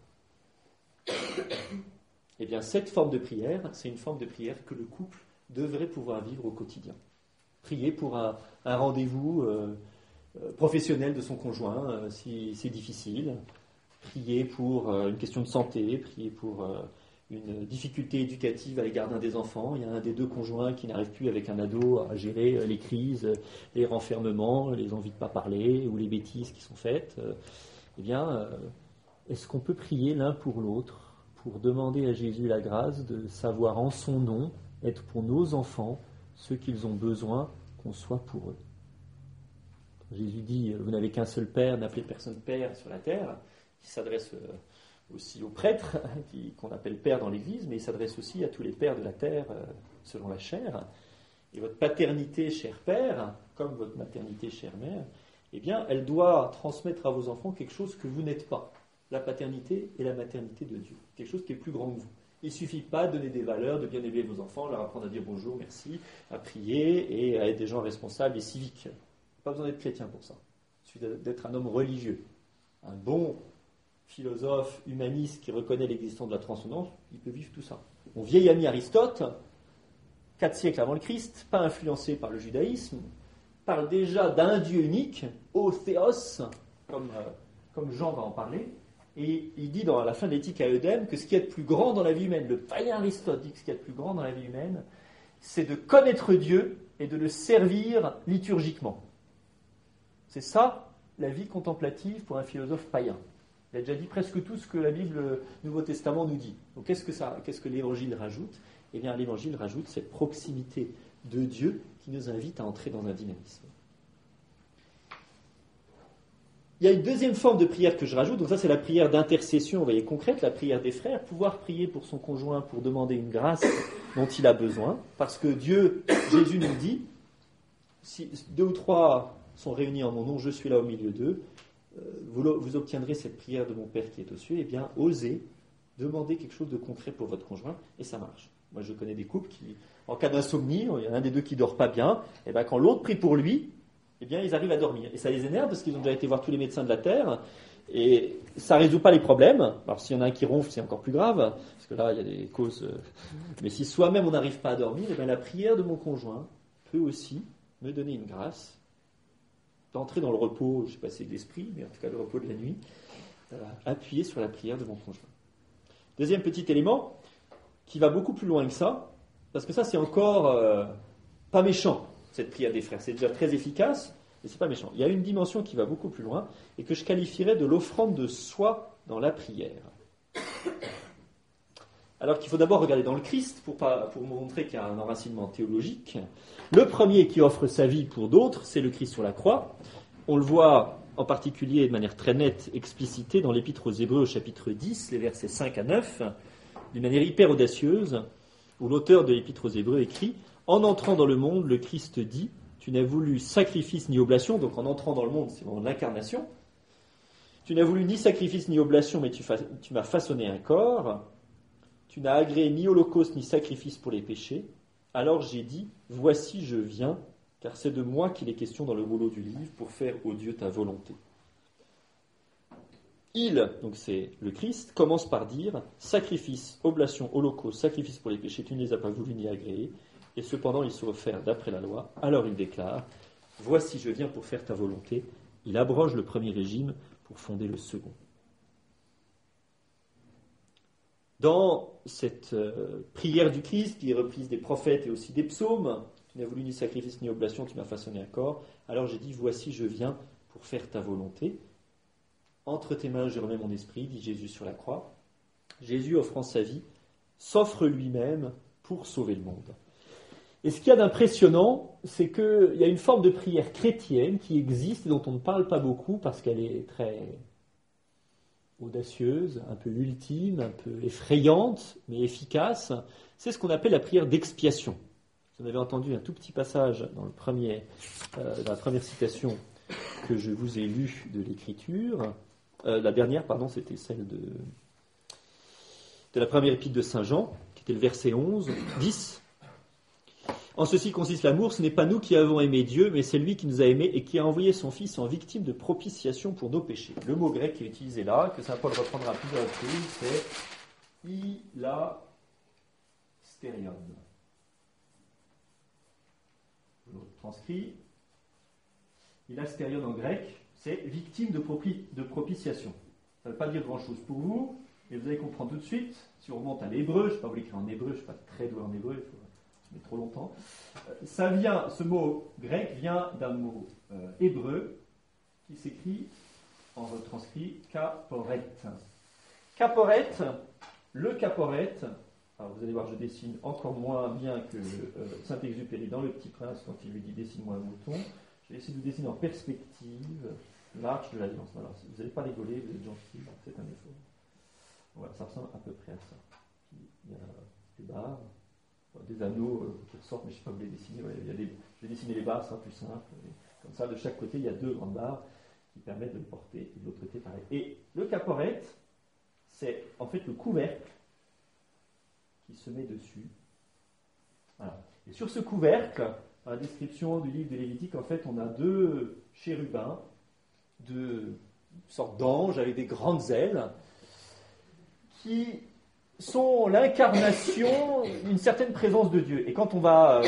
Speaker 1: Eh bien, cette forme de prière, c'est une forme de prière que le couple devrait pouvoir vivre au quotidien. Prier pour un rendez-vous professionnel de son conjoint, si c'est difficile. Prier pour une question de santé, prier pour une difficulté éducative à l'égard d'un des enfants. Il y a un des deux conjoints qui n'arrive plus avec un ado à gérer les crises, les renfermements, les envies de ne pas parler ou les bêtises qui sont faites. Eh bien, est-ce qu'on peut prier l'un pour l'autre pour demander à Jésus la grâce de savoir en son nom être pour nos enfants ce qu'ils ont besoin qu'on soit pour eux? Jésus dit, vous n'avez qu'un seul Père, n'appelez personne Père sur la terre, qui s'adresse aussi aux prêtres, qu'on appelle Père dans l'Église, mais il s'adresse aussi à tous les pères de la terre selon la chair. Et votre paternité, cher Père, comme votre maternité, chère Mère, eh bien, elle doit transmettre à vos enfants quelque chose que vous n'êtes pas. La paternité et la maternité de Dieu. Quelque chose qui est plus grand que vous. Il ne suffit pas de donner des valeurs, de bien élever vos enfants, leur apprendre à dire bonjour, merci, à prier et à être des gens responsables et civiques. Pas besoin d'être chrétien pour ça. Il suffit d'être un homme religieux, un bon philosophe humaniste qui reconnaît l'existence de la transcendance, il peut vivre tout ça. Mon vieil ami Aristote, 4 siècles avant le Christ, pas influencé par le judaïsme, parle déjà d'un Dieu unique, ô Théos, comme Jean va en parler, et il dit dans la fin de l'éthique à Eudème que ce qui est de plus grand dans la vie humaine, le païen Aristote dit que ce qui est de plus grand dans la vie humaine, c'est de connaître Dieu et de le servir liturgiquement. C'est ça, la vie contemplative pour un philosophe païen. Il a déjà dit presque tout ce que la Bible, le Nouveau Testament nous dit. Donc qu'est-ce que l'Évangile rajoute ? Eh bien, l'Évangile rajoute cette proximité de Dieu qui nous invite à entrer dans un dynamisme. Il y a une deuxième forme de prière que je rajoute, donc ça c'est la prière d'intercession, vous voyez, concrète, la prière des frères, pouvoir prier pour son conjoint pour demander une grâce dont il a besoin, parce que Dieu, Jésus nous dit, si 2 ou 3 sont réunis en mon nom, je suis là au milieu d'eux, vous obtiendrez cette prière de mon Père qui est aux cieux, et bien osez demander quelque chose de concret pour votre conjoint, et ça marche. Moi je connais des couples qui, en cas d'insomnie, il y en a un des deux qui ne dort pas bien, et bien quand l'autre prie pour lui, eh bien, ils arrivent à dormir. Et ça les énerve parce qu'ils ont déjà été voir tous les médecins de la Terre. Et ça ne résout pas les problèmes. Alors, s'il y en a un qui ronfle, c'est encore plus grave. Parce que là, il y a des causes. Mais si soi-même, on n'arrive pas à dormir, eh bien, la prière de mon conjoint peut aussi me donner une grâce d'entrer dans le repos, je ne sais pas si c'est de l'esprit, mais en tout cas le repos de la nuit, appuyé sur la prière de mon conjoint. Deuxième petit élément, qui va beaucoup plus loin que ça, parce que ça, c'est encore pas méchant. Cette prière des frères, c'est déjà très efficace, mais c'est pas méchant. Il y a une dimension qui va beaucoup plus loin et que je qualifierais de l'offrande de soi dans la prière. Alors qu'il faut d'abord regarder dans le Christ pour montrer qu'il y a un enracinement théologique. Le premier qui offre sa vie pour d'autres, c'est le Christ sur la croix. On le voit en particulier de manière très nette, explicitée dans l'Épître aux Hébreux au chapitre 10, les versets 5 à 9, d'une manière hyper audacieuse, où l'auteur de l'Épître aux Hébreux écrit « En entrant dans le monde, le Christ dit, tu n'as voulu sacrifice ni oblation, donc en entrant dans le monde, c'est vraiment l'incarnation. Tu n'as voulu ni sacrifice ni oblation, mais tu m'as façonné un corps. Tu n'as agréé ni holocauste ni sacrifice pour les péchés. Alors j'ai dit, voici je viens, car c'est de moi qu'il est question dans le rouleau du livre, pour faire, ô Dieu, ta volonté. Il, donc c'est le Christ, commence par dire, sacrifice, oblation, holocauste, sacrifice pour les péchés, tu ne les as pas voulu ni agréés. Et cependant, il se offert d'après la loi. Alors il déclare, « Voici, je viens pour faire ta volonté. » Il abroge le premier régime pour fonder le second. Dans cette prière du Christ, qui est reprise des prophètes et aussi des psaumes, « Tu n'as voulu ni sacrifice ni oblation, tu m'as façonné un corps. Alors j'ai dit, voici, je viens pour faire ta volonté. Entre tes mains, je remets mon esprit, dit Jésus sur la croix. Jésus, offrant sa vie, s'offre lui-même pour sauver le monde. » Et ce qu'il y a d'impressionnant, c'est qu'il y a une forme de prière chrétienne qui existe et dont on ne parle pas beaucoup parce qu'elle est très audacieuse, un peu ultime, un peu effrayante, mais efficace. C'est ce qu'on appelle la prière d'expiation. Vous avez entendu un tout petit passage dans la première citation que je vous ai lue de l'Écriture. La dernière, c'était celle de la première épître de Saint Jean, qui était le verset 10. En ceci consiste l'amour, ce n'est pas nous qui avons aimé Dieu, mais c'est lui qui nous a aimés et qui a envoyé son Fils en victime de propitiation pour nos péchés. Le mot grec qui est utilisé là, que saint Paul reprendra plusieurs reprises, c'est ilastérion. Je le transcris. Ilastérion en grec, c'est victime de propitiation. Ça ne veut pas dire grand-chose pour vous, mais vous allez comprendre tout de suite. Si on remonte à l'hébreu, je ne vais pas vous l'écrire en hébreu, je ne suis pas très doué en hébreu, mais trop longtemps. Ce mot grec vient d'un mot hébreu qui s'écrit, en retranscrit, kaporet. Kaporet, le kaporet, alors vous allez voir, je dessine encore moins bien que Saint-Exupéry dans Le Petit Prince quand il lui dit dessine-moi un mouton. Je vais essayer de dessiner en perspective l'arche de l'Alliance. Voilà, vous n'allez pas rigoler, vous êtes gentils, c'est un effort. Voilà, ça ressemble à peu près à ça. Il y a des barres. Des anneaux de toutes sortes, mais je ne sais pas vous les dessiner. Ouais, je vais dessiner les barres, ce sera plus simple. Comme ça, de chaque côté, il y a 2 grandes barres qui permettent de le porter, et de l'autre côté, pareil. Et le caporet, c'est en fait le couvercle qui se met dessus. Voilà. Et sur ce couvercle, dans la description du livre de Lévitique, en fait, on a 2 chérubins, 2 sorte d'anges avec des grandes ailes, qui sont l'incarnation d'une certaine présence de Dieu. Et quand on va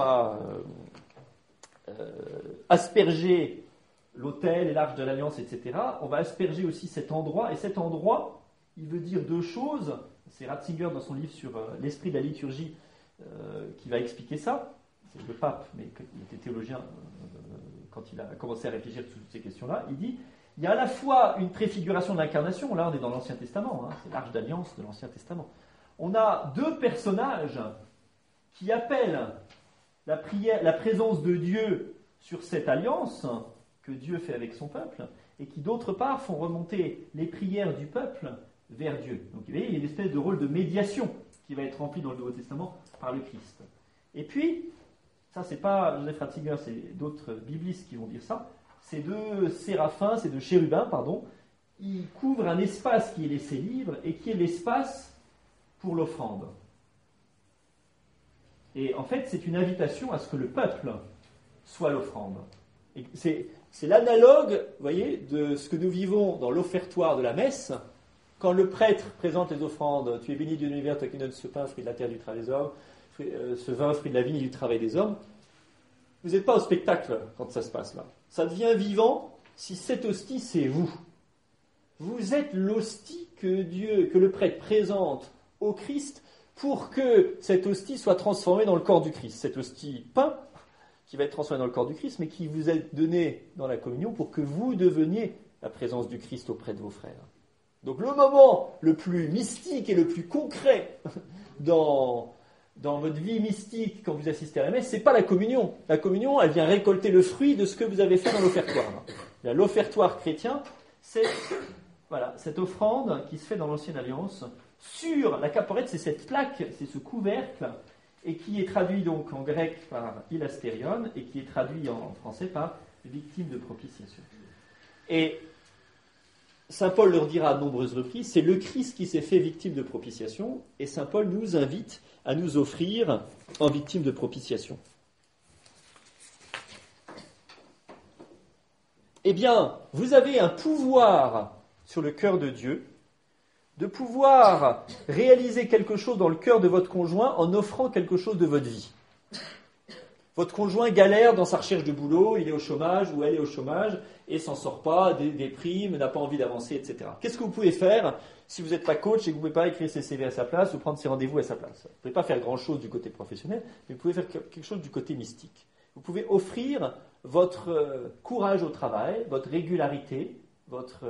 Speaker 1: asperger l'autel et l'arche de l'Alliance, etc., on va asperger aussi cet endroit. Et cet endroit, il veut dire deux choses. C'est Ratzinger dans son livre sur l'esprit de la liturgie qui va expliquer ça. C'est le pape, mais il était théologien quand il a commencé à réfléchir sur toutes ces questions-là. Il dit, il y a à la fois une préfiguration de l'incarnation, là on est dans l'Ancien Testament, c'est l'arche d'alliance de l'Ancien Testament. On a deux personnages qui appellent la présence de Dieu sur cette alliance que Dieu fait avec son peuple, et qui d'autre part font remonter les prières du peuple vers Dieu. Donc vous voyez, il y a une espèce de rôle de médiation qui va être rempli dans le Nouveau Testament par le Christ. Et puis, ça c'est pas Joseph Ratzinger, c'est d'autres biblistes qui vont dire ça, ces deux séraphins, ces deux chérubins, pardon, ils couvrent un espace qui est laissé libre et qui est l'espace pour l'offrande. Et en fait, c'est une invitation à ce que le peuple soit l'offrande. Et c'est l'analogue, vous voyez, de ce que nous vivons dans l'offertoire de la messe, quand le prêtre présente les offrandes. Tu es béni Dieu de l'univers, toi qui donnes ce pain, fruit de la terre, du travail des hommes, ce vin, fruit de la vigne et du travail des hommes. Vous n'êtes pas au spectacle quand ça se passe là. Ça devient vivant si cette hostie, c'est vous. Vous êtes l'hostie que le prêtre présente au Christ pour que cette hostie soit transformée dans le corps du Christ. Cette hostie pain qui va être transformée dans le corps du Christ, mais qui vous est donnée dans la communion pour que vous deveniez la présence du Christ auprès de vos frères. Donc le moment le plus mystique et le plus concret dans votre vie mystique quand vous assistez à la messe, c'est pas la communion. La communion, elle vient récolter le fruit de ce que vous avez fait dans l'offertoire. L'offertoire chrétien, c'est cette offrande qui se fait dans l'Ancienne Alliance sur la caporette, c'est cette plaque, c'est ce couvercle, et qui est traduit donc en grec par ilastérion et qui est traduit en français par victime de propitiation. Et Saint Paul leur dira à de nombreuses reprises, c'est le Christ qui s'est fait victime de propitiation, et Saint Paul nous invite à nous offrir en victime de propitiation. Eh bien, vous avez un pouvoir sur le cœur de Dieu, de pouvoir réaliser quelque chose dans le cœur de votre conjoint en offrant quelque chose de votre vie. Votre conjoint galère dans sa recherche de boulot, il est au chômage ou elle est au chômage et s'en sort pas, déprime, n'a pas envie d'avancer, etc. Qu'est-ce que vous pouvez faire si vous n'êtes pas coach et que vous ne pouvez pas écrire ses CV à sa place ou prendre ses rendez-vous à sa place? Vous ne pouvez pas faire grand-chose du côté professionnel, mais vous pouvez faire quelque chose du côté mystique. Vous pouvez offrir votre courage au travail, votre régularité, votre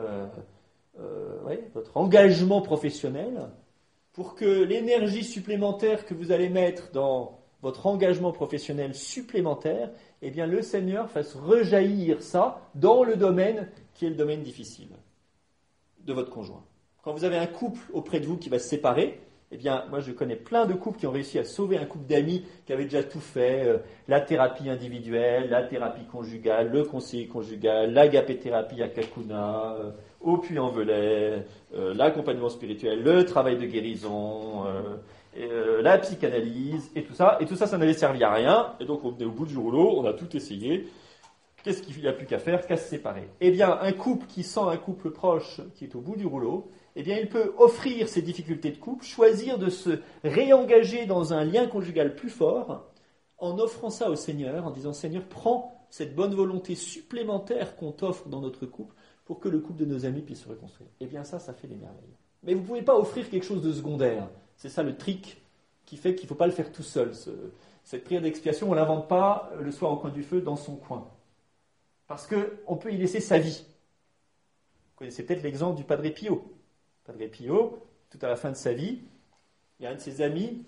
Speaker 1: engagement professionnel pour que l'énergie supplémentaire que vous allez mettre dans votre engagement professionnel supplémentaire, eh bien le Seigneur fasse rejaillir ça dans le domaine qui est le domaine difficile de votre conjoint. Quand vous avez un couple auprès de vous qui va se séparer, eh bien moi je connais plein de couples qui ont réussi à sauver un couple d'amis qui avaient déjà tout fait, la thérapie individuelle, la thérapie conjugale, le conseiller conjugal, l'agapé-thérapie à Kakuna, au Puy-en-Velay, l'accompagnement spirituel, le travail de guérison, la psychanalyse, et tout ça, ça n'avait servi à rien, et donc on venait au bout du rouleau, on a tout essayé, qu'est-ce qu'il n'y a plus qu'à faire, qu'à se séparer. Eh bien, un couple qui sent un couple proche, qui est au bout du rouleau, eh bien, il peut offrir ses difficultés de couple, choisir de se réengager dans un lien conjugal plus fort, en offrant ça au Seigneur, en disant, Seigneur, prends cette bonne volonté supplémentaire qu'on t'offre dans notre couple, pour que le couple de nos amis puisse se reconstruire. Eh bien, ça fait des merveilles. Mais vous ne pouvez pas offrir quelque chose de secondaire. C'est ça le trick qui fait qu'il ne faut pas le faire tout seul. Cette prière d'expiation, on ne l'invente pas le soir au coin du feu dans son coin. Parce qu'on peut y laisser sa vie. Vous connaissez peut-être l'exemple du Padre Pio. Padre Pio, tout à la fin de sa vie, il y a un de ses amis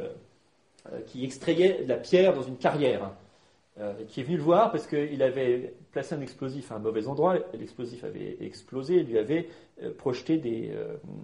Speaker 1: qui extrayait de la pierre dans une carrière, qui est venu le voir parce qu'il avait placé un explosif à un mauvais endroit, l'explosif avait explosé et lui avait projeté des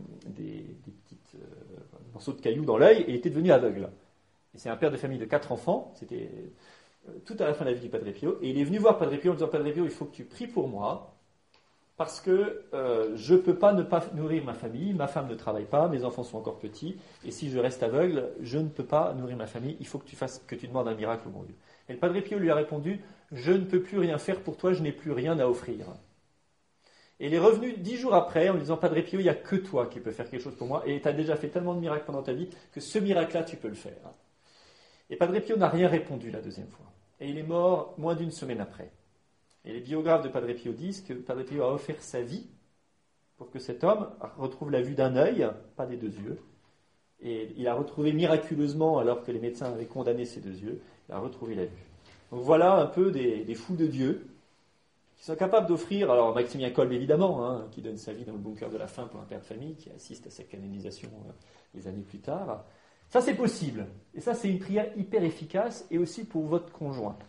Speaker 1: petits morceaux de cailloux dans l'œil et il était devenu aveugle. Et c'est un père de famille de 4 enfants, c'était tout à la fin de la vie du Padre Pio, et il est venu voir Padre Pio en disant, Padre Pio, il faut que tu pries pour moi, parce que je ne peux pas ne pas nourrir ma famille, ma femme ne travaille pas, mes enfants sont encore petits, et si je reste aveugle, je ne peux pas nourrir ma famille, il faut que tu demandes un miracle au bon Dieu. Et le Padre Pio lui a répondu, je ne peux plus rien faire pour toi, je n'ai plus rien à offrir. Et il est revenu 10 jours après en lui disant, Padre Pio, il n'y a que toi qui peux faire quelque chose pour moi, et tu as déjà fait tellement de miracles pendant ta vie que ce miracle-là, tu peux le faire. Et Padre Pio n'a rien répondu la deuxième fois. Et il est mort moins d'une semaine après. Et les biographes de Padre Pio disent que Padre Pio a offert sa vie pour que cet homme retrouve la vue d'un œil, pas des deux yeux. Et il a retrouvé miraculeusement, alors que les médecins avaient condamné ses deux yeux, il a retrouvé la vue. Donc voilà un peu des fous de Dieu qui sont capables d'offrir, alors Maximilien Kolbe évidemment, qui donne sa vie dans le bunker de la faim pour un père de famille, qui assiste à sa canonisation des années plus tard. Ça c'est possible. Et ça c'est une prière hyper efficace, et aussi pour votre conjoint.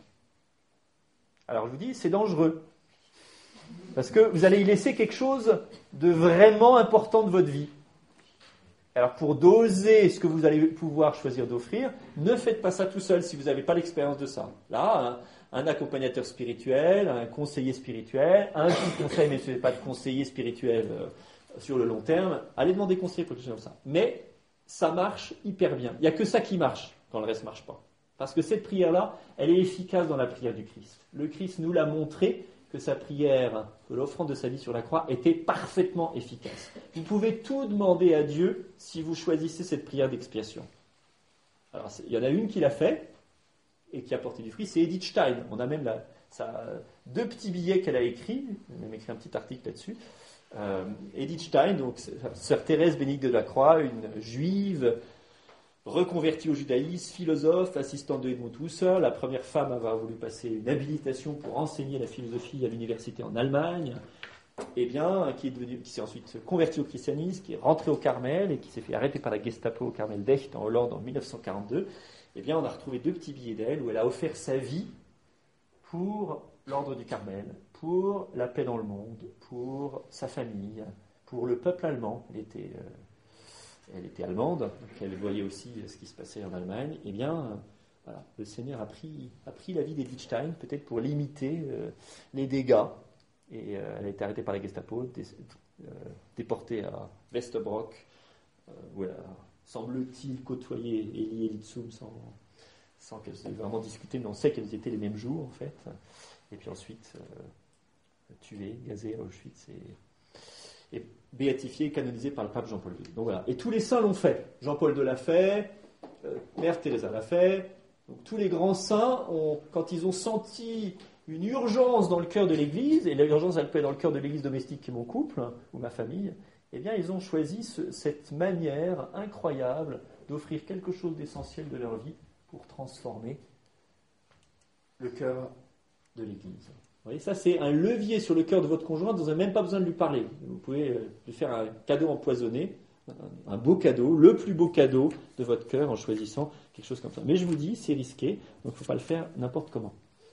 Speaker 1: Alors je vous dis, c'est dangereux. Parce que vous allez y laisser quelque chose de vraiment important de votre vie. Alors pour doser ce que vous allez pouvoir choisir d'offrir, ne faites pas ça tout seul si vous n'avez pas l'expérience de ça. Là, un accompagnateur spirituel, un conseiller spirituel, un qui conseille, mais ce n'est pas de conseiller spirituel sur le long terme, allez demander conseil pour quelque chose comme ça. Mais ça marche hyper bien. Il n'y a que ça qui marche quand le reste ne marche pas. Parce que cette prière-là, elle est efficace dans la prière du Christ. Le Christ nous l'a montré que sa prière, que l'offrande de sa vie sur la croix était parfaitement efficace. Vous pouvez tout demander à Dieu si vous choisissez cette prière d'expiation. Alors, il y en a une qui l'a fait et qui a porté du fruit, c'est Edith Stein. On a même deux petits billets qu'elle a écrits, elle a même écrit un petit article là-dessus. Edith Stein, donc sœur Thérèse Bénédicte de la Croix, une juive reconvertie au judaïsme, philosophe, assistante de Edmund Husserl, la première femme à avoir voulu passer une habilitation pour enseigner la philosophie à l'université en Allemagne, et bien, qui s'est ensuite convertie au christianisme, qui est rentrée au Carmel et qui s'est fait arrêter par la Gestapo au Carmel d'Echt en Hollande en 1942. Eh bien, on a retrouvé deux petits billets d'elle où elle a offert sa vie pour l'ordre du Carmel, pour la paix dans le monde, pour sa famille, pour le peuple allemand. Elle était allemande, donc elle voyait aussi ce qui se passait en Allemagne. Eh bien, voilà, le Seigneur a pris la vie d'Edith Stein, peut-être pour limiter les dégâts. Et elle a été arrêtée par la Gestapo, déportée à Westerbrock, où elle a, semble-t-il, côtoyé Elie Elizoum sans qu'elles aient vraiment discuté, mais on sait qu'elles étaient les mêmes jours, en fait. Et puis ensuite, tuée, gazée à Auschwitz et béatifié et canonisé par le pape Jean-Paul II. Donc voilà. Et tous les saints l'ont fait. Jean-Paul II l'a fait, Mère Teresa l'a fait. Donc tous les grands saints, quand ils ont senti une urgence dans le cœur de l'Église, et l'urgence elle peut être dans le cœur de l'Église domestique qui est mon couple, ou ma famille, eh bien ils ont choisi cette manière incroyable d'offrir quelque chose d'essentiel de leur vie pour transformer le cœur de l'Église. Vous voyez, ça c'est un levier sur le cœur de votre conjoint, vous n'avez même pas besoin de lui parler. Vous pouvez lui faire un cadeau empoisonné, un beau cadeau, le plus beau cadeau de votre cœur en choisissant quelque chose comme ça. Mais je vous dis, c'est risqué, donc il ne faut pas le faire n'importe comment.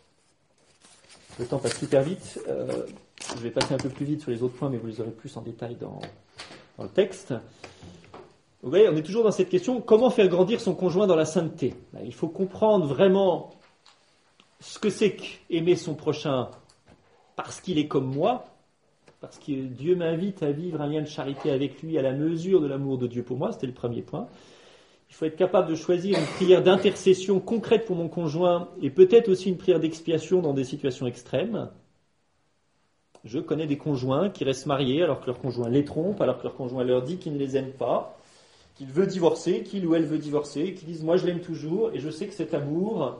Speaker 1: Le temps passe super vite. Je vais passer un peu plus vite sur les autres points, mais vous les aurez plus en détail dans le texte. Vous voyez, on est toujours dans cette question, comment faire grandir son conjoint dans la sainteté ? Il faut comprendre vraiment ce que c'est qu'aimer son prochain parce qu'il est comme moi, parce que Dieu m'invite à vivre un lien de charité avec lui à la mesure de l'amour de Dieu pour moi, c'était le premier point. Il faut être capable de choisir une prière d'intercession concrète pour mon conjoint et peut-être aussi une prière d'expiation dans des situations extrêmes. Je connais des conjoints qui restent mariés alors que leur conjoint les trompe, alors que leur conjoint leur dit qu'il ne les aime pas, qu'il veut divorcer, qu'il ou elle veut divorcer, qui disent « moi je l'aime toujours et je sais que cet amour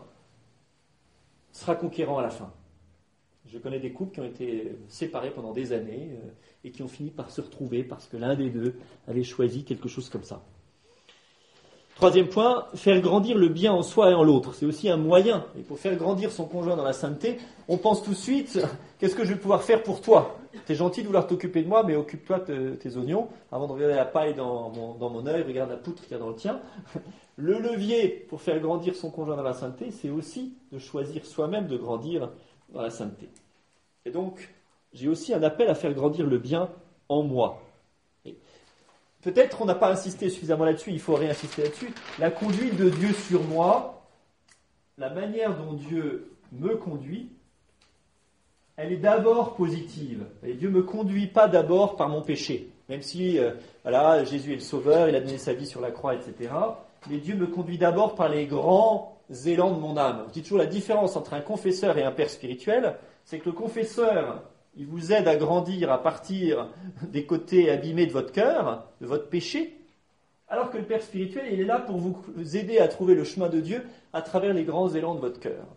Speaker 1: sera conquérant à la fin ». Je connais des couples qui ont été séparés pendant des années et qui ont fini par se retrouver parce que l'un des deux avait choisi quelque chose comme ça. Troisième point, faire grandir le bien en soi et en l'autre. C'est aussi un moyen. Et pour faire grandir son conjoint dans la sainteté, on pense tout de suite, qu'est-ce que je vais pouvoir faire pour toi ? T'es gentil de vouloir t'occuper de moi, mais occupe-toi de tes oignons. Avant de regarder la paille dans mon œil, regarde la poutre qu'il y a dans le tien. Le levier pour faire grandir son conjoint dans la sainteté, c'est aussi de choisir soi-même de grandir dans la sainteté. Et donc, j'ai aussi un appel à faire grandir le bien en moi. Peut-être on n'a pas insisté suffisamment là-dessus, il faut réinsister là-dessus. La conduite de Dieu sur moi, la manière dont Dieu me conduit, elle est d'abord positive. Et Dieu ne me conduit pas d'abord par mon péché. Même si, Jésus est le sauveur, il a donné sa vie sur la croix, etc. Mais Dieu me conduit d'abord par les grands élans de mon âme. Je dis toujours la différence entre un confesseur et un père spirituel, c'est que le confesseur Il vous aide à grandir à partir des côtés abîmés de votre cœur, de votre péché, alors que le Père spirituel, il est là pour vous aider à trouver le chemin de Dieu à travers les grands élans de votre cœur.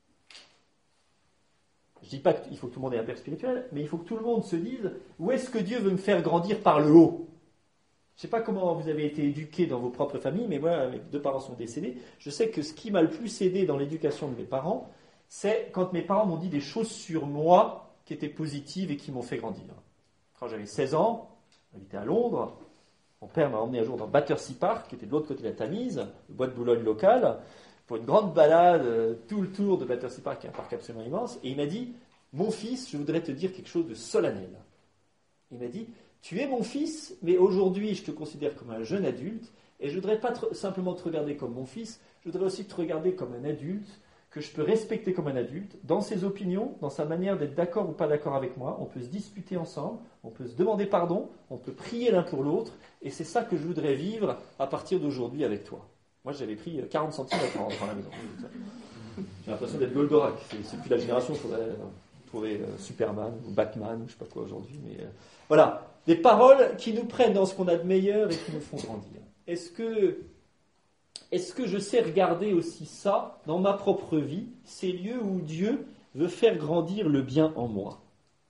Speaker 1: Je ne dis pas qu'il faut que tout le monde ait un Père spirituel, mais il faut que tout le monde se dise où est-ce que Dieu veut me faire grandir par le haut. Je ne sais pas comment vous avez été éduqués dans vos propres familles, mais moi, mes 2 parents sont décédés. Je sais que ce qui m'a le plus aidé dans l'éducation de mes parents, c'est quand mes parents m'ont dit des choses sur moi qui étaient positives et qui m'ont fait grandir. Quand j'avais 16 ans, j'habitais à Londres. Mon père m'a emmené un jour dans Battersea Park, qui était de l'autre côté de la Tamise, le bois de Boulogne local, pour une grande balade, tout le tour de Battersea Park, qui est un parc absolument immense. Et il m'a dit, mon fils, je voudrais te dire quelque chose de solennel. Il m'a dit, tu es mon fils, mais aujourd'hui, je te considère comme un jeune adulte, et je ne voudrais pas simplement te regarder comme mon fils, je voudrais aussi te regarder comme un adulte, que je peux respecter comme un adulte, dans ses opinions, dans sa manière d'être d'accord ou pas d'accord avec moi. On peut se disputer ensemble, on peut se demander pardon, on peut prier l'un pour l'autre, et c'est ça que je voudrais vivre à partir d'aujourd'hui avec toi. Moi, j'avais pris 40 centimètres en rentrant à la maison. J'ai l'impression d'être Goldorak. C'est plus la génération, il faudrait trouver Superman ou Batman, ou je ne sais pas quoi aujourd'hui. Mais voilà, des paroles qui nous prennent dans ce qu'on a de meilleur et qui nous font grandir. Est-ce que je sais regarder aussi ça dans ma propre vie, ces lieux où Dieu veut faire grandir le bien en moi?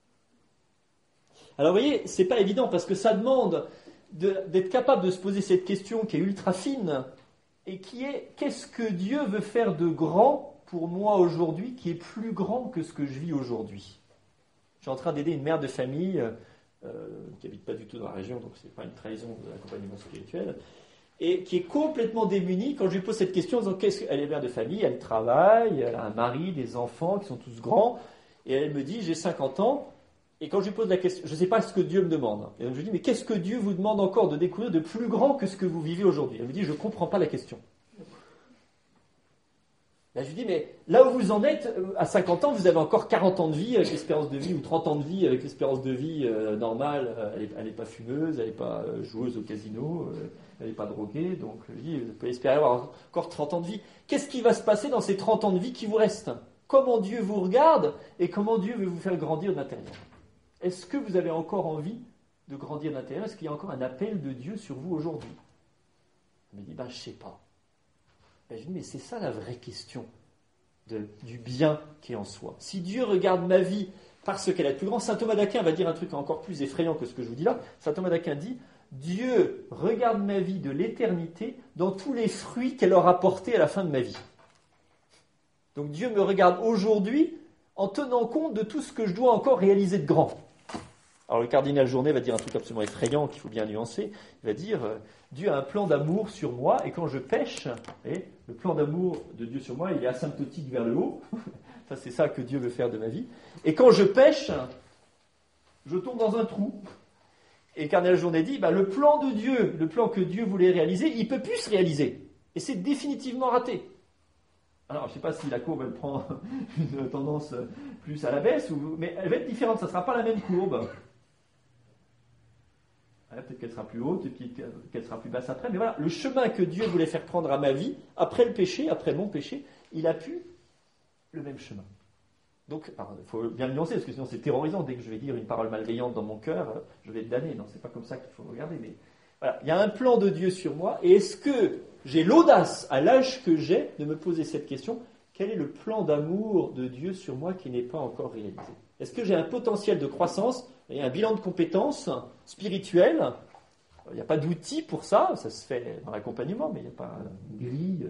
Speaker 1: Alors vous voyez, c'est pas évident parce que ça demande d'être capable de se poser cette question qui est ultra fine et qui est qu'est-ce que Dieu veut faire de grand pour moi aujourd'hui qui est plus grand que ce que je vis aujourd'hui? Je suis en train d'aider une mère de famille qui n'habite pas du tout dans la région, donc ce n'est pas une trahison de l'accompagnement spirituel, et qui est complètement démunie quand je lui pose cette question en disant qu'elle est mère de famille, elle travaille, elle a un mari, des enfants qui sont tous grands, et elle me dit j'ai 50 ans, et quand je lui pose la question, je ne sais pas ce que Dieu me demande, et donc je lui dis mais qu'est-ce que Dieu vous demande encore de découvrir de plus grand que ce que vous vivez aujourd'hui? Elle me dit je ne comprends pas la question. Là, je lui dis, mais là où vous en êtes, à 50 ans, vous avez encore 40 ans de vie avec l'espérance de vie, ou 30 ans de vie avec l'espérance de vie normale. Elle n'est pas fumeuse, elle n'est pas joueuse au casino, elle n'est pas droguée. Donc, je lui dis, vous pouvez espérer avoir encore 30 ans de vie. Qu'est-ce qui va se passer dans ces 30 ans de vie qui vous restent? Comment Dieu vous regarde et comment Dieu veut vous faire grandir de l'intérieur? Est-ce que vous avez encore envie de grandir de l'intérieur? Est-ce qu'il y a encore un appel de Dieu sur vous aujourd'hui? Elle me dit, je ne sais pas. Je lui dis, mais c'est ça la vraie question du bien qui est en soi. Si Dieu regarde ma vie parce qu'elle est plus grande, saint Thomas d'Aquin va dire un truc encore plus effrayant que ce que je vous dis là. Saint Thomas d'Aquin dit, Dieu regarde ma vie de l'éternité dans tous les fruits qu'elle aura portés à la fin de ma vie. Donc Dieu me regarde aujourd'hui en tenant compte de tout ce que je dois encore réaliser de grand. Alors le cardinal Journet va dire un truc absolument effrayant qu'il faut bien nuancer. Il va dire Dieu a un plan d'amour sur moi et quand je pêche, le plan d'amour de Dieu sur moi, il est asymptotique vers le haut. Ça, c'est ça que Dieu veut faire de ma vie. Et quand je pêche, je tombe dans un trou. Et le cardinal Journet dit le plan de Dieu, le plan que Dieu voulait réaliser, il ne peut plus se réaliser. Et c'est définitivement raté. Alors, je ne sais pas si la courbe, elle prend une tendance plus à la baisse, mais elle va être différente. Ça ne sera pas la même courbe. Peut-être qu'elle sera plus haute, et puis qu'elle sera plus basse après. Mais voilà, le chemin que Dieu voulait faire prendre à ma vie, après le péché, après mon péché, il a pu le même chemin. Donc, il faut bien le nuancer, parce que sinon c'est terrorisant. Dès que je vais dire une parole malveillante dans mon cœur, je vais être damné. Non, c'est pas comme ça qu'il faut regarder. Mais voilà, il y a un plan de Dieu sur moi. Et est-ce que j'ai l'audace, à l'âge que j'ai, de me poser cette question? Quel est le plan d'amour de Dieu sur moi qui n'est pas encore réalisé? Est-ce que j'ai un potentiel de croissance et un bilan de compétences spirituelles? Il n'y a pas d'outil pour ça, ça se fait dans l'accompagnement, mais il n'y a pas une grille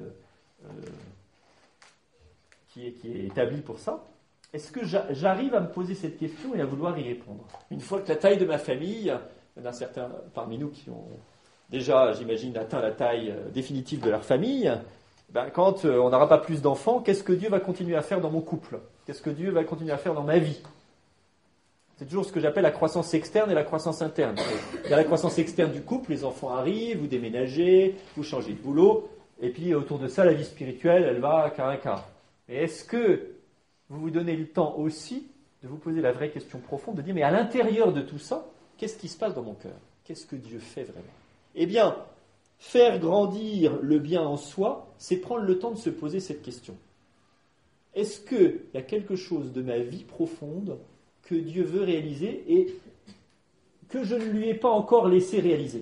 Speaker 1: qui est établie pour ça. Est-ce que j'arrive à me poser cette question et à vouloir y répondre? Une fois que la taille de ma famille, il y en a certains parmi nous qui ont déjà, j'imagine, atteint la taille définitive de leur famille, quand on n'aura pas plus d'enfants, qu'est-ce que Dieu va continuer à faire dans mon couple? Qu'est-ce que Dieu va continuer à faire dans ma vie? C'est toujours ce que j'appelle la croissance externe et la croissance interne. Il y a la croissance externe du couple, les enfants arrivent, vous déménagez, vous changez de boulot, et puis autour de ça, la vie spirituelle, elle va quart à quart. Et est-ce que vous vous donnez le temps aussi de vous poser la vraie question profonde, de dire, mais à l'intérieur de tout ça, qu'est-ce qui se passe dans mon cœur? Qu'est-ce que Dieu fait vraiment? Eh bien, faire grandir le bien en soi, c'est prendre le temps de se poser cette question. Est-ce qu'il y a quelque chose de ma vie profonde que Dieu veut réaliser et que je ne lui ai pas encore laissé réaliser.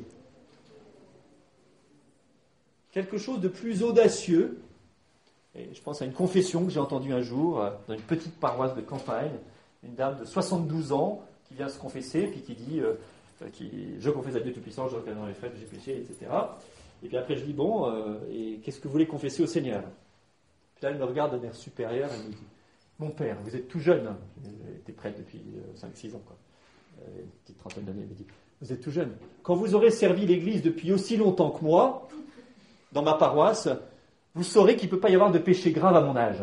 Speaker 1: Quelque chose de plus audacieux. Et je pense à une confession que j'ai entendue un jour dans une petite paroisse de campagne, une dame de 72 ans qui vient se confesser, puis qui dit je confesse à Dieu Tout-Puissant, je reconnais dans les faits que j'ai péché, etc. Et puis après je dis et qu'est-ce que vous voulez confesser au Seigneur? Puis là elle me regarde d'un air supérieur, elle me dit mon père, vous êtes tout jeune, elle était prêtre depuis 5-6 ans, quoi. Une petite trentaine d'années, elle me dit vous êtes tout jeune. Quand vous aurez servi l'Église depuis aussi longtemps que moi, dans ma paroisse, vous saurez qu'il ne peut pas y avoir de péché grave à mon âge.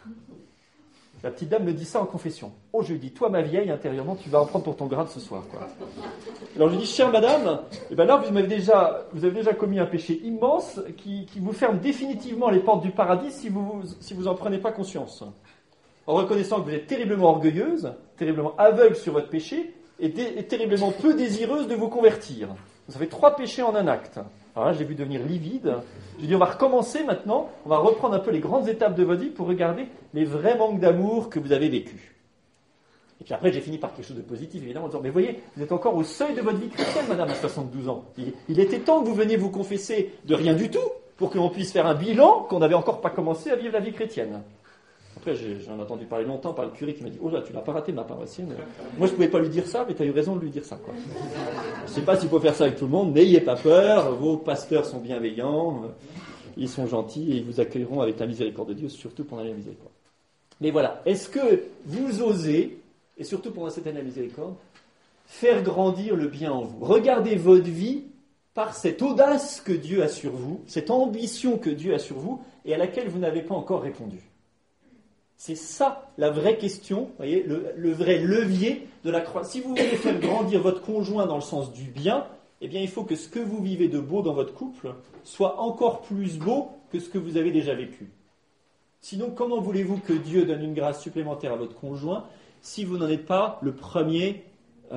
Speaker 1: La petite dame me dit ça en confession. Oh, je lui dis, toi ma vieille, intérieurement, tu vas en prendre pour ton grade ce soir, quoi. Alors je lui dis, chère madame, là vous avez déjà commis un péché immense qui vous ferme définitivement les portes du paradis si vous en prenez pas conscience. En reconnaissant que vous êtes terriblement orgueilleuse, terriblement aveugle sur votre péché et terriblement peu désireuse de vous convertir. Vous avez 3 péchés en un acte. Alors là, j'ai vu devenir livide. J'ai dit, on va recommencer maintenant, on va reprendre un peu les grandes étapes de votre vie pour regarder les vrais manques d'amour que vous avez vécus. Et puis après, j'ai fini par quelque chose de positif, évidemment, en disant, mais voyez, vous êtes encore au seuil de votre vie chrétienne, madame, à 72 ans. Il était temps que vous veniez vous confesser de rien du tout, pour que l'on puisse faire un bilan qu'on n'avait encore pas commencé à vivre la vie chrétienne. Après, j'en ai entendu parler longtemps par le curé qui m'a dit « Oh là, tu l'as pas raté, ma paroissienne. » Moi, je ne pouvais pas lui dire ça, mais tu as eu raison de lui dire ça, quoi. Je ne sais pas s'il faut faire ça avec tout le monde, n'ayez pas peur, vos pasteurs sont bienveillants, ils sont gentils et ils vous accueilleront avec la miséricorde de Dieu, surtout pendant la miséricorde. Mais voilà, est-ce que vous osez, et surtout pendant cette année de la miséricorde, faire grandir le bien en vous? Regardez votre vie par cette audace que Dieu a sur vous, cette ambition que Dieu a sur vous, et à laquelle vous n'avez pas encore répondu. C'est ça la vraie question, voyez, le vrai levier de la croix. Si vous voulez faire grandir votre conjoint dans le sens du bien, eh bien il faut que ce que vous vivez de beau dans votre couple soit encore plus beau que ce que vous avez déjà vécu. Sinon, comment voulez-vous que Dieu donne une grâce supplémentaire à votre conjoint si vous n'en êtes pas le premier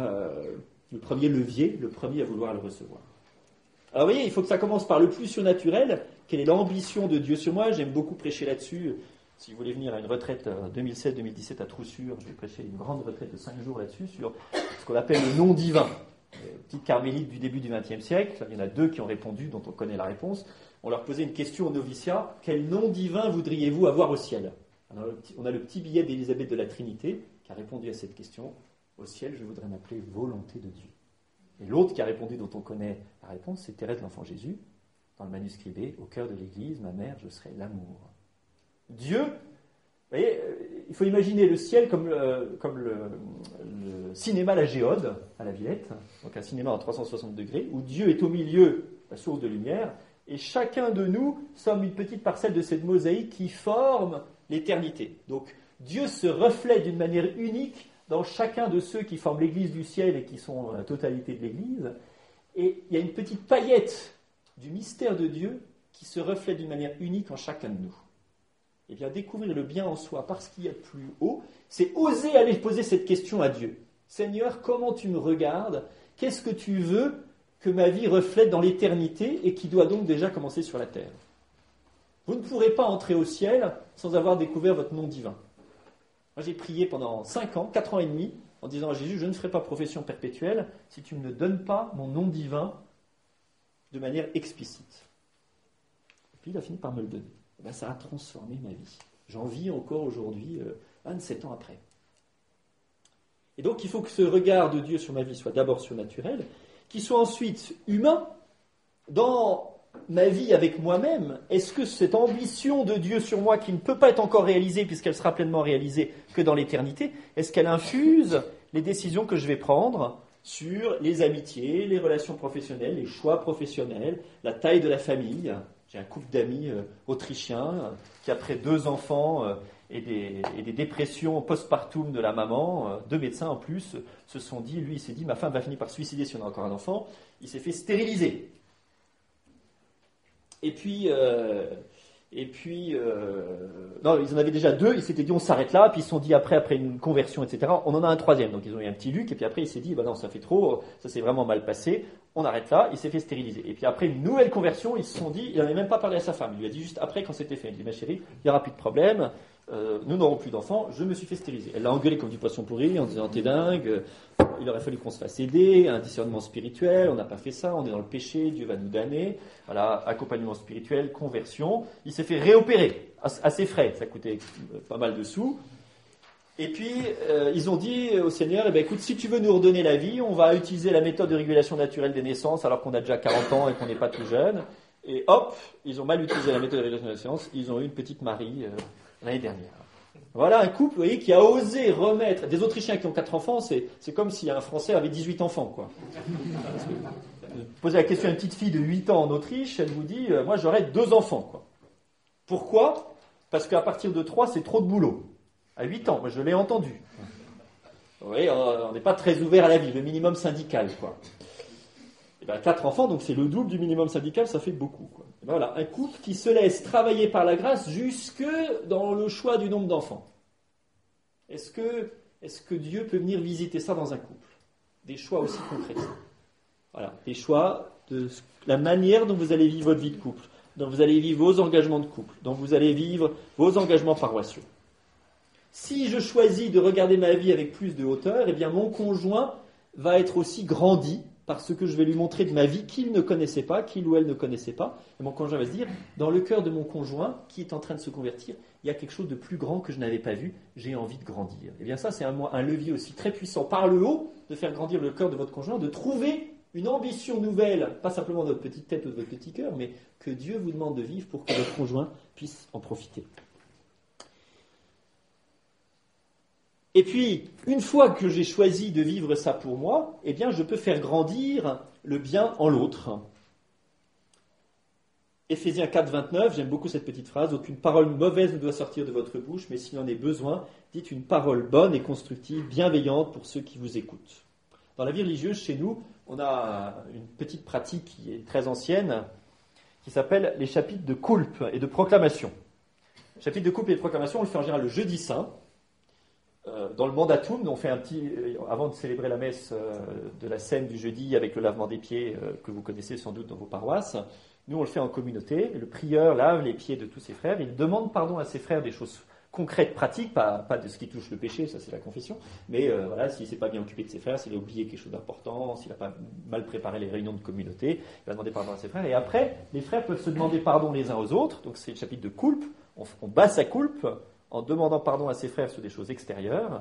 Speaker 1: levier, le premier à vouloir le recevoir? Alors vous voyez, il faut que ça commence par le plus surnaturel. Quelle est l'ambition de Dieu sur moi? J'aime beaucoup prêcher là-dessus. Si vous voulez venir à une retraite 2016-2017 à Troussure, je vais prêcher une grande retraite de 5 jours là-dessus, sur ce qu'on appelle le nom divin. Petite carmélite du début du XXe siècle, il y en a 2 qui ont répondu, dont on connaît la réponse. On leur posait une question au noviciat, quel nom divin voudriez-vous avoir au ciel? Alors, on a le petit billet d'Élisabeth de la Trinité qui a répondu à cette question. Au ciel, je voudrais m'appeler volonté de Dieu. Et l'autre qui a répondu, dont on connaît la réponse, c'est Thérèse l'Enfant Jésus, dans le manuscrit B, au cœur de l'Église, ma mère, je serai l'amour. Dieu, vous voyez, il faut imaginer le ciel comme le cinéma La Géode, à la Villette, donc un cinéma en 360 degrés, où Dieu est au milieu, la source de lumière, et chacun de nous sommes une petite parcelle de cette mosaïque qui forme l'éternité. Donc Dieu se reflète d'une manière unique dans chacun de ceux qui forment l'Église du ciel et qui sont la totalité de l'Église, et il y a une petite paillette du mystère de Dieu qui se reflète d'une manière unique en chacun de nous. Eh bien, découvrir le bien en soi par ce qu'il y a de plus haut, c'est oser aller poser cette question à Dieu. Seigneur, comment tu me regardes? Qu'est-ce que tu veux que ma vie reflète dans l'éternité et qui doit donc déjà commencer sur la terre? Vous ne pourrez pas entrer au ciel sans avoir découvert votre nom divin. Moi, j'ai prié pendant 5 ans, 4 ans et demi, en disant à Jésus, je ne ferai pas profession perpétuelle si tu ne me donnes pas mon nom divin de manière explicite. Et puis, il a fini par me le donner. Ben, ça a transformé ma vie. J'en vis encore aujourd'hui, 27 ans après. Et donc, il faut que ce regard de Dieu sur ma vie soit d'abord surnaturel, qu'il soit ensuite humain. Dans ma vie avec moi-même, est-ce que cette ambition de Dieu sur moi, qui ne peut pas être encore réalisée, puisqu'elle sera pleinement réalisée que dans l'éternité, est-ce qu'elle infuse les décisions que je vais prendre sur les amitiés, les relations professionnelles, les choix professionnels, la taille de la famille? J'ai un couple d'amis autrichiens qui, après 2 enfants et des dépressions postpartum de la maman, 2 médecins en plus, se sont dit, lui il s'est dit, ma femme va finir par se suicider si on a encore un enfant. Il s'est fait stériliser. Et puis, non, ils en avaient déjà 2, ils s'étaient dit on s'arrête là, puis ils se sont dit après une conversion, etc., on en a un 3e. Donc ils ont eu un petit Luc, et puis après il s'est dit, non, ça fait trop, ça s'est vraiment mal passé, on arrête là, il s'est fait stériliser. Et puis après une nouvelle conversion, ils se sont dit, il n'en avait même pas parlé à sa femme, il lui a dit juste après quand c'était fait, il dit ma chérie, il n'y aura plus de problème, nous n'aurons plus d'enfants, je me suis fait stériliser. Elle l'a engueulé comme du poisson pourri en disant t'es dingue, il aurait fallu qu'on se fasse aider, un discernement spirituel, on n'a pas fait ça, on est dans le péché, Dieu va nous damner. Voilà, accompagnement spirituel, conversion. Il s'est fait réopérer à ses frais, ça coûtait pas mal de sous. Et puis, ils ont dit au Seigneur, eh ben, écoute, si tu veux nous redonner la vie, on va utiliser la méthode de régulation naturelle des naissances alors qu'on a déjà 40 ans et qu'on n'est pas tout jeune. Et hop, ils ont mal utilisé la méthode de régulation des naissances, ils ont eu une petite Marie l'année dernière. Voilà un couple, vous voyez, qui a osé remettre... Des Autrichiens qui ont 4 enfants, c'est comme si un Français avait 18 enfants, quoi. Vous posez la question à une petite fille de 8 ans en Autriche, elle vous dit, moi j'aurais 2 enfants, quoi. Pourquoi ? Parce qu'à partir de 3, c'est trop de boulot. À 8 ans, moi je l'ai entendu. Vous voyez, on n'est pas très ouvert à la vie, le minimum syndical, quoi. Et bien, 4 enfants, donc c'est le double du minimum syndical, ça fait beaucoup, quoi. Et ben voilà, un couple qui se laisse travailler par la grâce jusque dans le choix du nombre d'enfants. Est-ce que Dieu peut venir visiter ça dans un couple ? Des choix aussi concrets. Voilà, des choix de la manière dont vous allez vivre votre vie de couple, dont vous allez vivre vos engagements de couple, dont vous allez vivre vos engagements paroissiaux. Si je choisis de regarder ma vie avec plus de hauteur, eh bien mon conjoint va être aussi grandi par ce que je vais lui montrer de ma vie qu'il ne connaissait pas, qu'il ou elle ne connaissait pas. Et mon conjoint va se dire, dans le cœur de mon conjoint qui est en train de se convertir, il y a quelque chose de plus grand que je n'avais pas vu, j'ai envie de grandir. Et bien ça, c'est un levier aussi très puissant par le haut de faire grandir le cœur de votre conjoint, de trouver une ambition nouvelle, pas simplement de votre petite tête ou de votre petit cœur, mais que Dieu vous demande de vivre pour que votre conjoint puisse en profiter. Et puis, une fois que j'ai choisi de vivre ça pour moi, eh bien, je peux faire grandir le bien en l'autre. Éphésiens 4, 29, j'aime beaucoup cette petite phrase, « Aucune parole mauvaise ne doit sortir de votre bouche, mais s'il en est besoin, dites une parole bonne et constructive, bienveillante pour ceux qui vous écoutent. » Dans la vie religieuse, chez nous, on a une petite pratique qui est très ancienne, qui s'appelle les chapitres de coulpe et de proclamation. Les chapitres de coulpe et de proclamation, on le fait en général le jeudi saint. Dans le mandatum, on fait avant de célébrer la messe de la scène du jeudi avec le lavement des pieds que vous connaissez sans doute dans vos paroisses, nous on le fait en communauté. Le prieur lave les pieds de tous ses frères. Il demande pardon à ses frères des choses concrètes, pratiques, pas de ce qui touche le péché, ça c'est la confession, mais voilà, s'il ne s'est pas bien occupé de ses frères, s'il a oublié quelque chose d'important, s'il n'a pas mal préparé les réunions de communauté, il va demander pardon à ses frères. Et après, les frères peuvent se demander pardon les uns aux autres. Donc c'est le chapitre de coulpe. On bat sa coulpe en demandant pardon à ses frères sur des choses extérieures.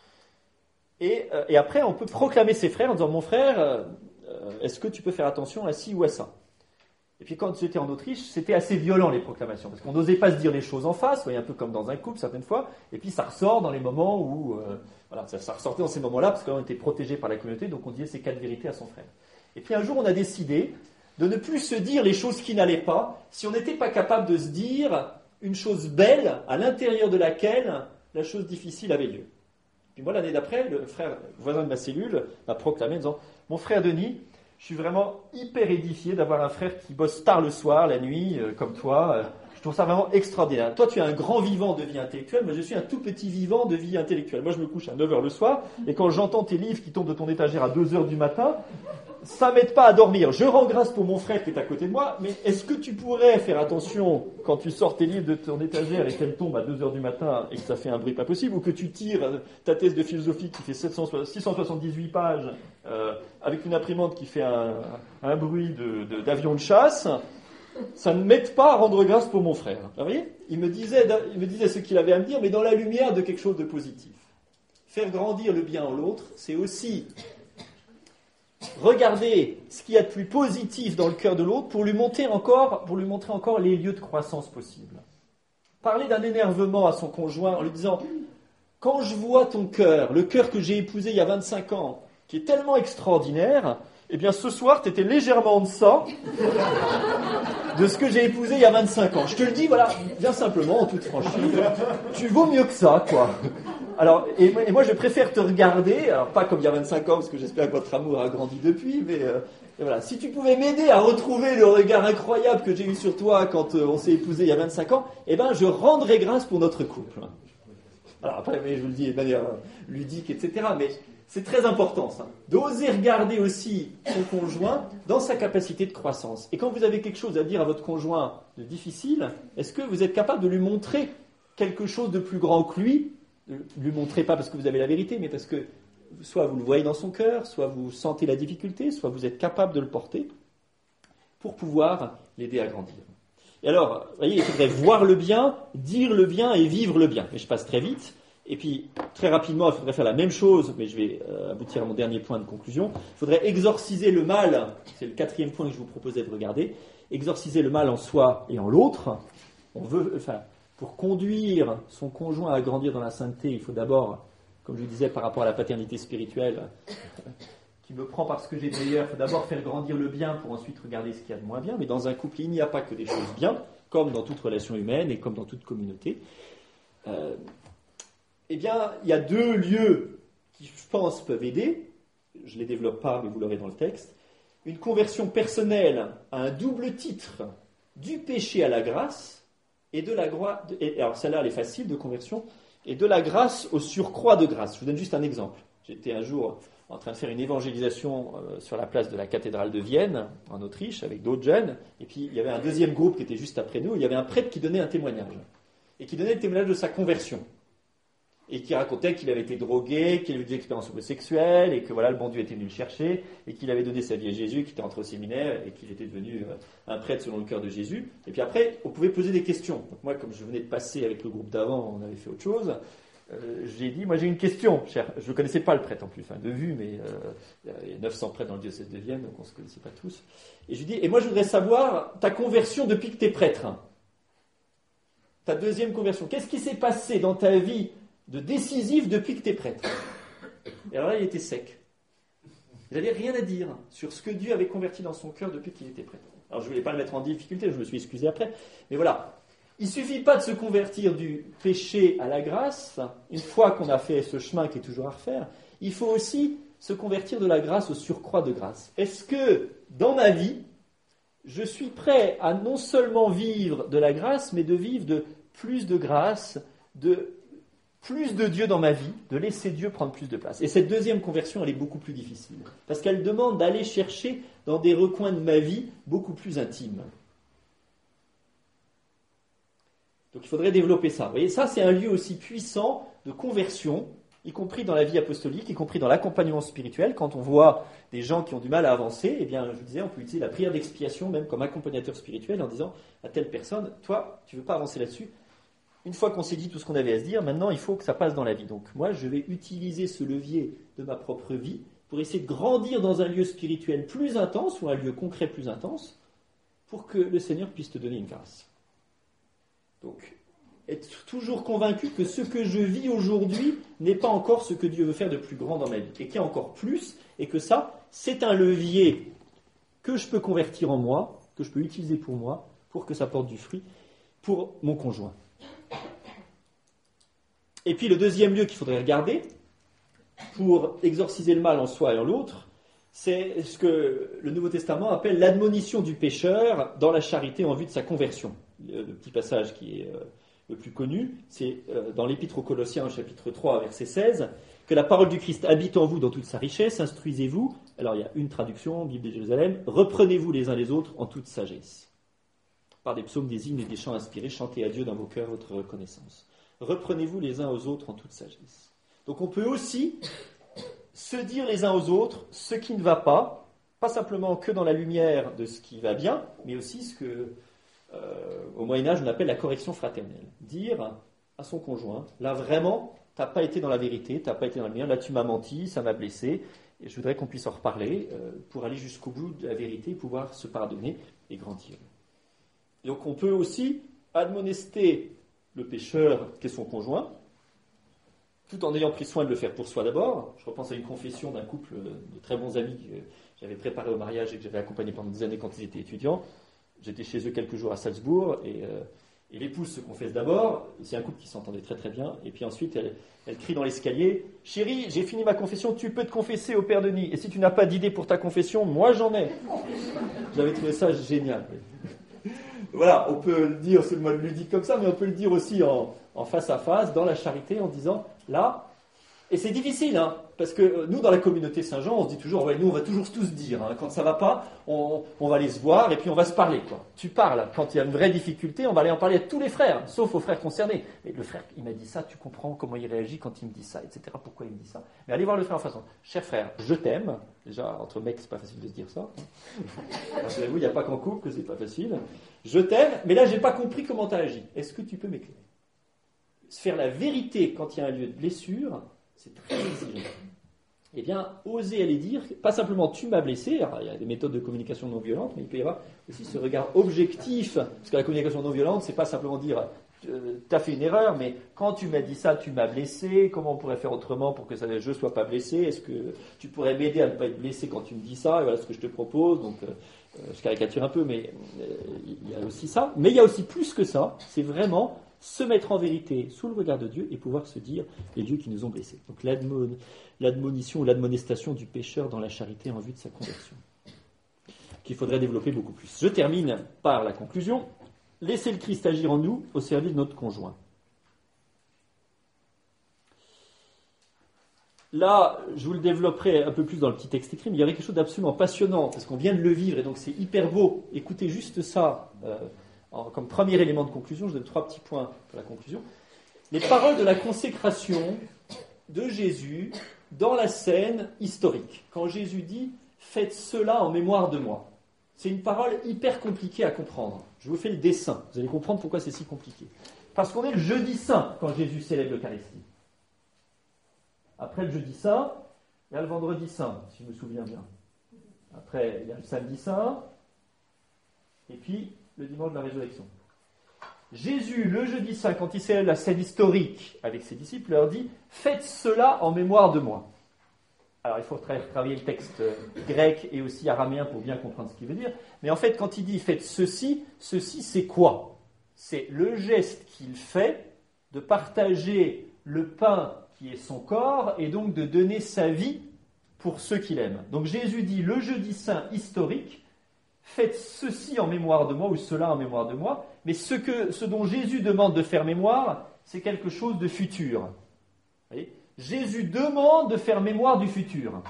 Speaker 1: Et après, on peut proclamer ses frères en disant « Mon frère, est-ce que tu peux faire attention à ci ou à ça ?» Et puis quand j'étais en Autriche, c'était assez violent les proclamations, parce qu'on n'osait pas se dire les choses en face, vous voyez, un peu comme dans un couple certaines fois, et puis ça ressort dans les moments où... voilà, ça ressortait dans ces moments-là, parce qu'on était protégé par la communauté, donc on disait ces 4 vérités à son frère. Et puis un jour, on a décidé de ne plus se dire les choses qui n'allaient pas, si on n'était pas capable de se dire une chose belle à l'intérieur de laquelle la chose difficile avait lieu. Puis moi, l'année d'après, le voisin de ma cellule m'a proclamé en disant « Mon frère Denis, je suis vraiment hyper édifié d'avoir un frère qui bosse tard le soir, la nuit, comme toi. Je trouve ça vraiment extraordinaire. Toi, tu es un grand vivant de vie intellectuelle, moi je suis un tout petit vivant de vie intellectuelle. Moi, je me couche à 9h le soir, et quand j'entends tes livres qui tombent de ton étagère à 2h du matin, ça m'aide pas à dormir. Je rends grâce pour mon frère qui est à côté de moi, mais est-ce que tu pourrais faire attention quand tu sors tes livres de ton étagère et qu'elles tombent à 2h du matin et que ça fait un bruit pas possible, ou que tu tires ta thèse de philosophie qui fait 678 pages avec une imprimante qui fait un bruit d'avion de chasse, ça ne m'aide pas à rendre grâce pour mon frère. Vous voyez ? Il me disait ce qu'il avait à me dire, mais dans la lumière de quelque chose de positif. Faire grandir le bien en l'autre, c'est aussi regarder ce qu'il y a de plus positif dans le cœur de l'autre pour lui montrer encore les lieux de croissance possibles. Parler d'un énervement à son conjoint en lui disant « Quand je vois ton cœur, le cœur que j'ai épousé il y a 25 ans, qui est tellement extraordinaire, eh bien ce soir, tu étais légèrement en deçà de ce que j'ai épousé il y a 25 ans. Je te le dis, voilà, bien simplement, en toute franchise, tu vaux mieux que ça, quoi. » Alors, et moi, je préfère te regarder, alors pas comme il y a 25 ans, parce que j'espère que votre amour a grandi depuis, mais voilà. Si tu pouvais m'aider à retrouver le regard incroyable que j'ai eu sur toi quand on s'est épousé il y a 25 ans, eh ben, je rendrai grâce pour notre couple. Alors après, mais je vous le dis de manière ludique, etc., mais c'est très important, ça. D'oser regarder aussi son conjoint dans sa capacité de croissance. Et quand vous avez quelque chose à dire à votre conjoint de difficile, est-ce que vous êtes capable de lui montrer quelque chose de plus grand que lui, ne lui montrez pas parce que vous avez la vérité, mais parce que soit vous le voyez dans son cœur, soit vous sentez la difficulté, soit vous êtes capable de le porter, pour pouvoir l'aider à grandir. Et alors, vous voyez, il faudrait voir le bien, dire le bien et vivre le bien. Mais je passe très vite. Et puis, très rapidement, il faudrait faire la même chose, mais je vais aboutir à mon dernier point de conclusion. Il faudrait exorciser le mal, c'est le 4e point que je vous proposais de regarder, exorciser le mal en soi et en l'autre. Pour conduire son conjoint à grandir dans la sainteté, il faut d'abord, comme je vous disais par rapport à la paternité spirituelle, qui me prend parce que j'ai de meilleur, il faut d'abord faire grandir le bien pour ensuite regarder ce qu'il y a de moins bien. Mais dans un couple, il n'y a pas que des choses bien, comme dans toute relation humaine et comme dans toute communauté. Eh bien, il y a 2 lieux qui, je pense, peuvent aider. Je ne les développe pas, mais vous l'aurez dans le texte. Une conversion personnelle à un double titre du péché à la grâce et de la grâce. Alors, celle-là, elle est facile de conversion. Et de la grâce au surcroît de grâce. Je vous donne juste un exemple. J'étais un jour en train de faire une évangélisation sur la place de la cathédrale de Vienne, en Autriche, avec d'autres jeunes. Et puis, il y avait un deuxième groupe qui était juste après nous. Il y avait un prêtre qui donnait un témoignage. Et qui donnait le témoignage de sa conversion. Et qui racontait qu'il avait été drogué, qu'il avait eu des expériences homosexuelles, et que voilà, le bon Dieu était venu le chercher, et qu'il avait donné sa vie à Jésus, qu'il était entré au séminaire, et qu'il était devenu un prêtre selon le cœur de Jésus. Et puis après, on pouvait poser des questions. Donc moi, comme je venais de passer avec le groupe d'avant, on avait fait autre chose, j'ai dit, moi j'ai une question, cher. Je ne connaissais pas le prêtre en plus, de vue, mais il y a 900 prêtres dans le diocèse de Vienne, donc on ne se connaissait pas tous. Et je lui dis, et moi je voudrais savoir ta conversion depuis que tu es prêtre. Ta deuxième conversion. Qu'est-ce qui s'est passé dans ta vie de décisif depuis que tu es prêtre? Et alors là, il était sec. Il n'avait rien à dire sur ce que Dieu avait converti dans son cœur depuis qu'il était prêtre. Alors je ne voulais pas le mettre en difficulté, je me suis excusé après. Mais voilà, il ne suffit pas de se convertir du péché à la grâce, une fois qu'on a fait ce chemin qui est toujours à refaire, il faut aussi se convertir de la grâce au surcroît de grâce. Est-ce que, dans ma vie, je suis prêt à non seulement vivre de la grâce, mais de vivre de plus de grâce, de plus de Dieu dans ma vie, de laisser Dieu prendre plus de place. Et cette deuxième conversion, elle est beaucoup plus difficile, parce qu'elle demande d'aller chercher dans des recoins de ma vie beaucoup plus intimes. Donc il faudrait développer ça. Vous voyez, ça c'est un lieu aussi puissant de conversion, y compris dans la vie apostolique, y compris dans l'accompagnement spirituel. Quand on voit des gens qui ont du mal à avancer, eh bien, je vous disais, on peut utiliser la prière d'expiation même comme accompagnateur spirituel en disant à telle personne, toi, tu ne veux pas avancer là-dessus. Une fois qu'on s'est dit tout ce qu'on avait à se dire, maintenant il faut que ça passe dans la vie. Donc moi, je vais utiliser ce levier de ma propre vie pour essayer de grandir dans un lieu spirituel plus intense ou un lieu concret plus intense pour que le Seigneur puisse te donner une grâce. Donc, être toujours convaincu que ce que je vis aujourd'hui n'est pas encore ce que Dieu veut faire de plus grand dans ma vie, et qu'il y a encore plus, et que ça, c'est un levier que je peux convertir en moi, que je peux utiliser pour moi, pour que ça porte du fruit pour mon conjoint. Et puis le deuxième lieu qu'il faudrait regarder, pour exorciser le mal en soi et en l'autre, c'est ce que le Nouveau Testament appelle l'admonition du pécheur dans la charité en vue de sa conversion. Le petit passage qui est le plus connu, c'est dans l'Épître aux Colossiens, chapitre 3, verset 16, que la parole du Christ habite en vous dans toute sa richesse, instruisez-vous, alors il y a une traduction, Bible de Jérusalem, reprenez-vous les uns les autres en toute sagesse. Par des psaumes, des hymnes et des chants inspirés, chantez à Dieu dans vos cœurs votre reconnaissance. Reprenez-vous les uns aux autres en toute sagesse. Donc on peut aussi se dire les uns aux autres ce qui ne va pas simplement que dans la lumière de ce qui va bien, mais aussi ce que au Moyen-Âge on appelle la correction fraternelle. Dire à son conjoint, là vraiment, tu n'as pas été dans la vérité, tu n'as pas été dans la lumière, là tu m'as menti, ça m'a blessé, et je voudrais qu'on puisse en reparler pour aller jusqu'au bout de la vérité, pouvoir se pardonner et grandir. Donc on peut aussi admonester le pécheur qu'est son conjoint, tout en ayant pris soin de le faire pour soi d'abord. Je repense à une confession d'un couple de très bons amis que j'avais préparé au mariage et que j'avais accompagné pendant des années quand ils étaient étudiants. J'étais chez eux quelques jours à Salzbourg et l'épouse se confesse d'abord. C'est un couple qui s'entendait très très bien. Et puis ensuite, elle crie dans l'escalier, « Chérie, j'ai fini ma confession, tu peux te confesser au Père Denis. Et si tu n'as pas d'idée pour ta confession, moi j'en ai. » J'avais trouvé ça génial. Voilà, on peut le dire, c'est le mode ludique comme ça, mais on peut le dire aussi en face à face, dans la charité, en disant, là, Et c'est difficile, hein, parce que nous, dans la communauté Saint-Jean, on se dit toujours, ouais, nous, on va toujours tous dire, hein, quand ça va pas, on va aller se voir et puis on va se parler, quoi. Tu parles, quand il y a une vraie difficulté, on va aller en parler à tous les frères, sauf aux frères concernés. Mais le frère, il m'a dit ça, tu comprends comment il réagit quand il me dit ça, etc. Pourquoi il me dit ça. Mais allez voir le frère en face. Cher frère, je t'aime. Déjà, entre mecs, c'est pas facile de se dire ça. Rassurez-vous, il n'y a pas qu'en couple que c'est pas facile. Je t'aime, mais là, j'ai pas compris comment tu as agi. Est-ce que tu peux m'éclairer? Se faire la vérité quand il y a un lieu de blessure, c'est très exigeant. Eh bien, oser aller dire, pas simplement tu m'as blessé, alors, il y a des méthodes de communication non violente, mais il peut y avoir aussi ce regard objectif, parce que la communication non violente, c'est pas simplement dire t'as fait une erreur, mais quand tu m'as dit ça, tu m'as blessé, comment on pourrait faire autrement pour que je ne sois pas blessé, est-ce que tu pourrais m'aider à ne pas être blessé quand tu me dis ça, et voilà ce que je te propose, donc je caricature un peu, mais il y a aussi ça, mais il y a aussi plus que ça, c'est vraiment se mettre en vérité sous le regard de Dieu et pouvoir se dire les dieux qui nous ont blessés. Donc l'admonition ou l'admonestation du pécheur dans la charité en vue de sa conversion, qu'il faudrait développer beaucoup plus. Je termine par la conclusion. Laissez le Christ agir en nous au service de notre conjoint. Là, je vous le développerai un peu plus dans le petit texte écrit, mais il y avait quelque chose d'absolument passionnant, parce qu'on vient de le vivre, et donc c'est hyper beau. Écoutez juste ça. Comme premier élément de conclusion, je donne 3 petits points pour la conclusion. Les paroles de la consécration de Jésus dans la scène historique. Quand Jésus dit « Faites cela en mémoire de moi ». C'est une parole hyper compliquée à comprendre. Je vous fais le dessin. Vous allez comprendre pourquoi c'est si compliqué. Parce qu'on est le jeudi saint quand Jésus célèbre l'Eucharistie. Après le jeudi saint, il y a le vendredi saint, si je me souviens bien. Après, il y a le samedi saint. Et puis, le dimanche de la résurrection. Jésus, le jeudi saint, quand il célèbre la scène historique avec ses disciples, leur dit « Faites cela en mémoire de moi ». Alors, il faut travailler le texte grec et aussi araméen pour bien comprendre ce qu'il veut dire. Mais en fait, quand il dit « Faites ceci », ceci, c'est quoi? C'est le geste qu'il fait de partager le pain qui est son corps et donc de donner sa vie pour ceux qu'il aime. Donc, Jésus dit le jeudi saint historique, faites ceci en mémoire de moi ou cela en mémoire de moi, mais ce dont Jésus demande de faire mémoire, c'est quelque chose de futur. Vous voyez ? Jésus demande de faire mémoire du futur.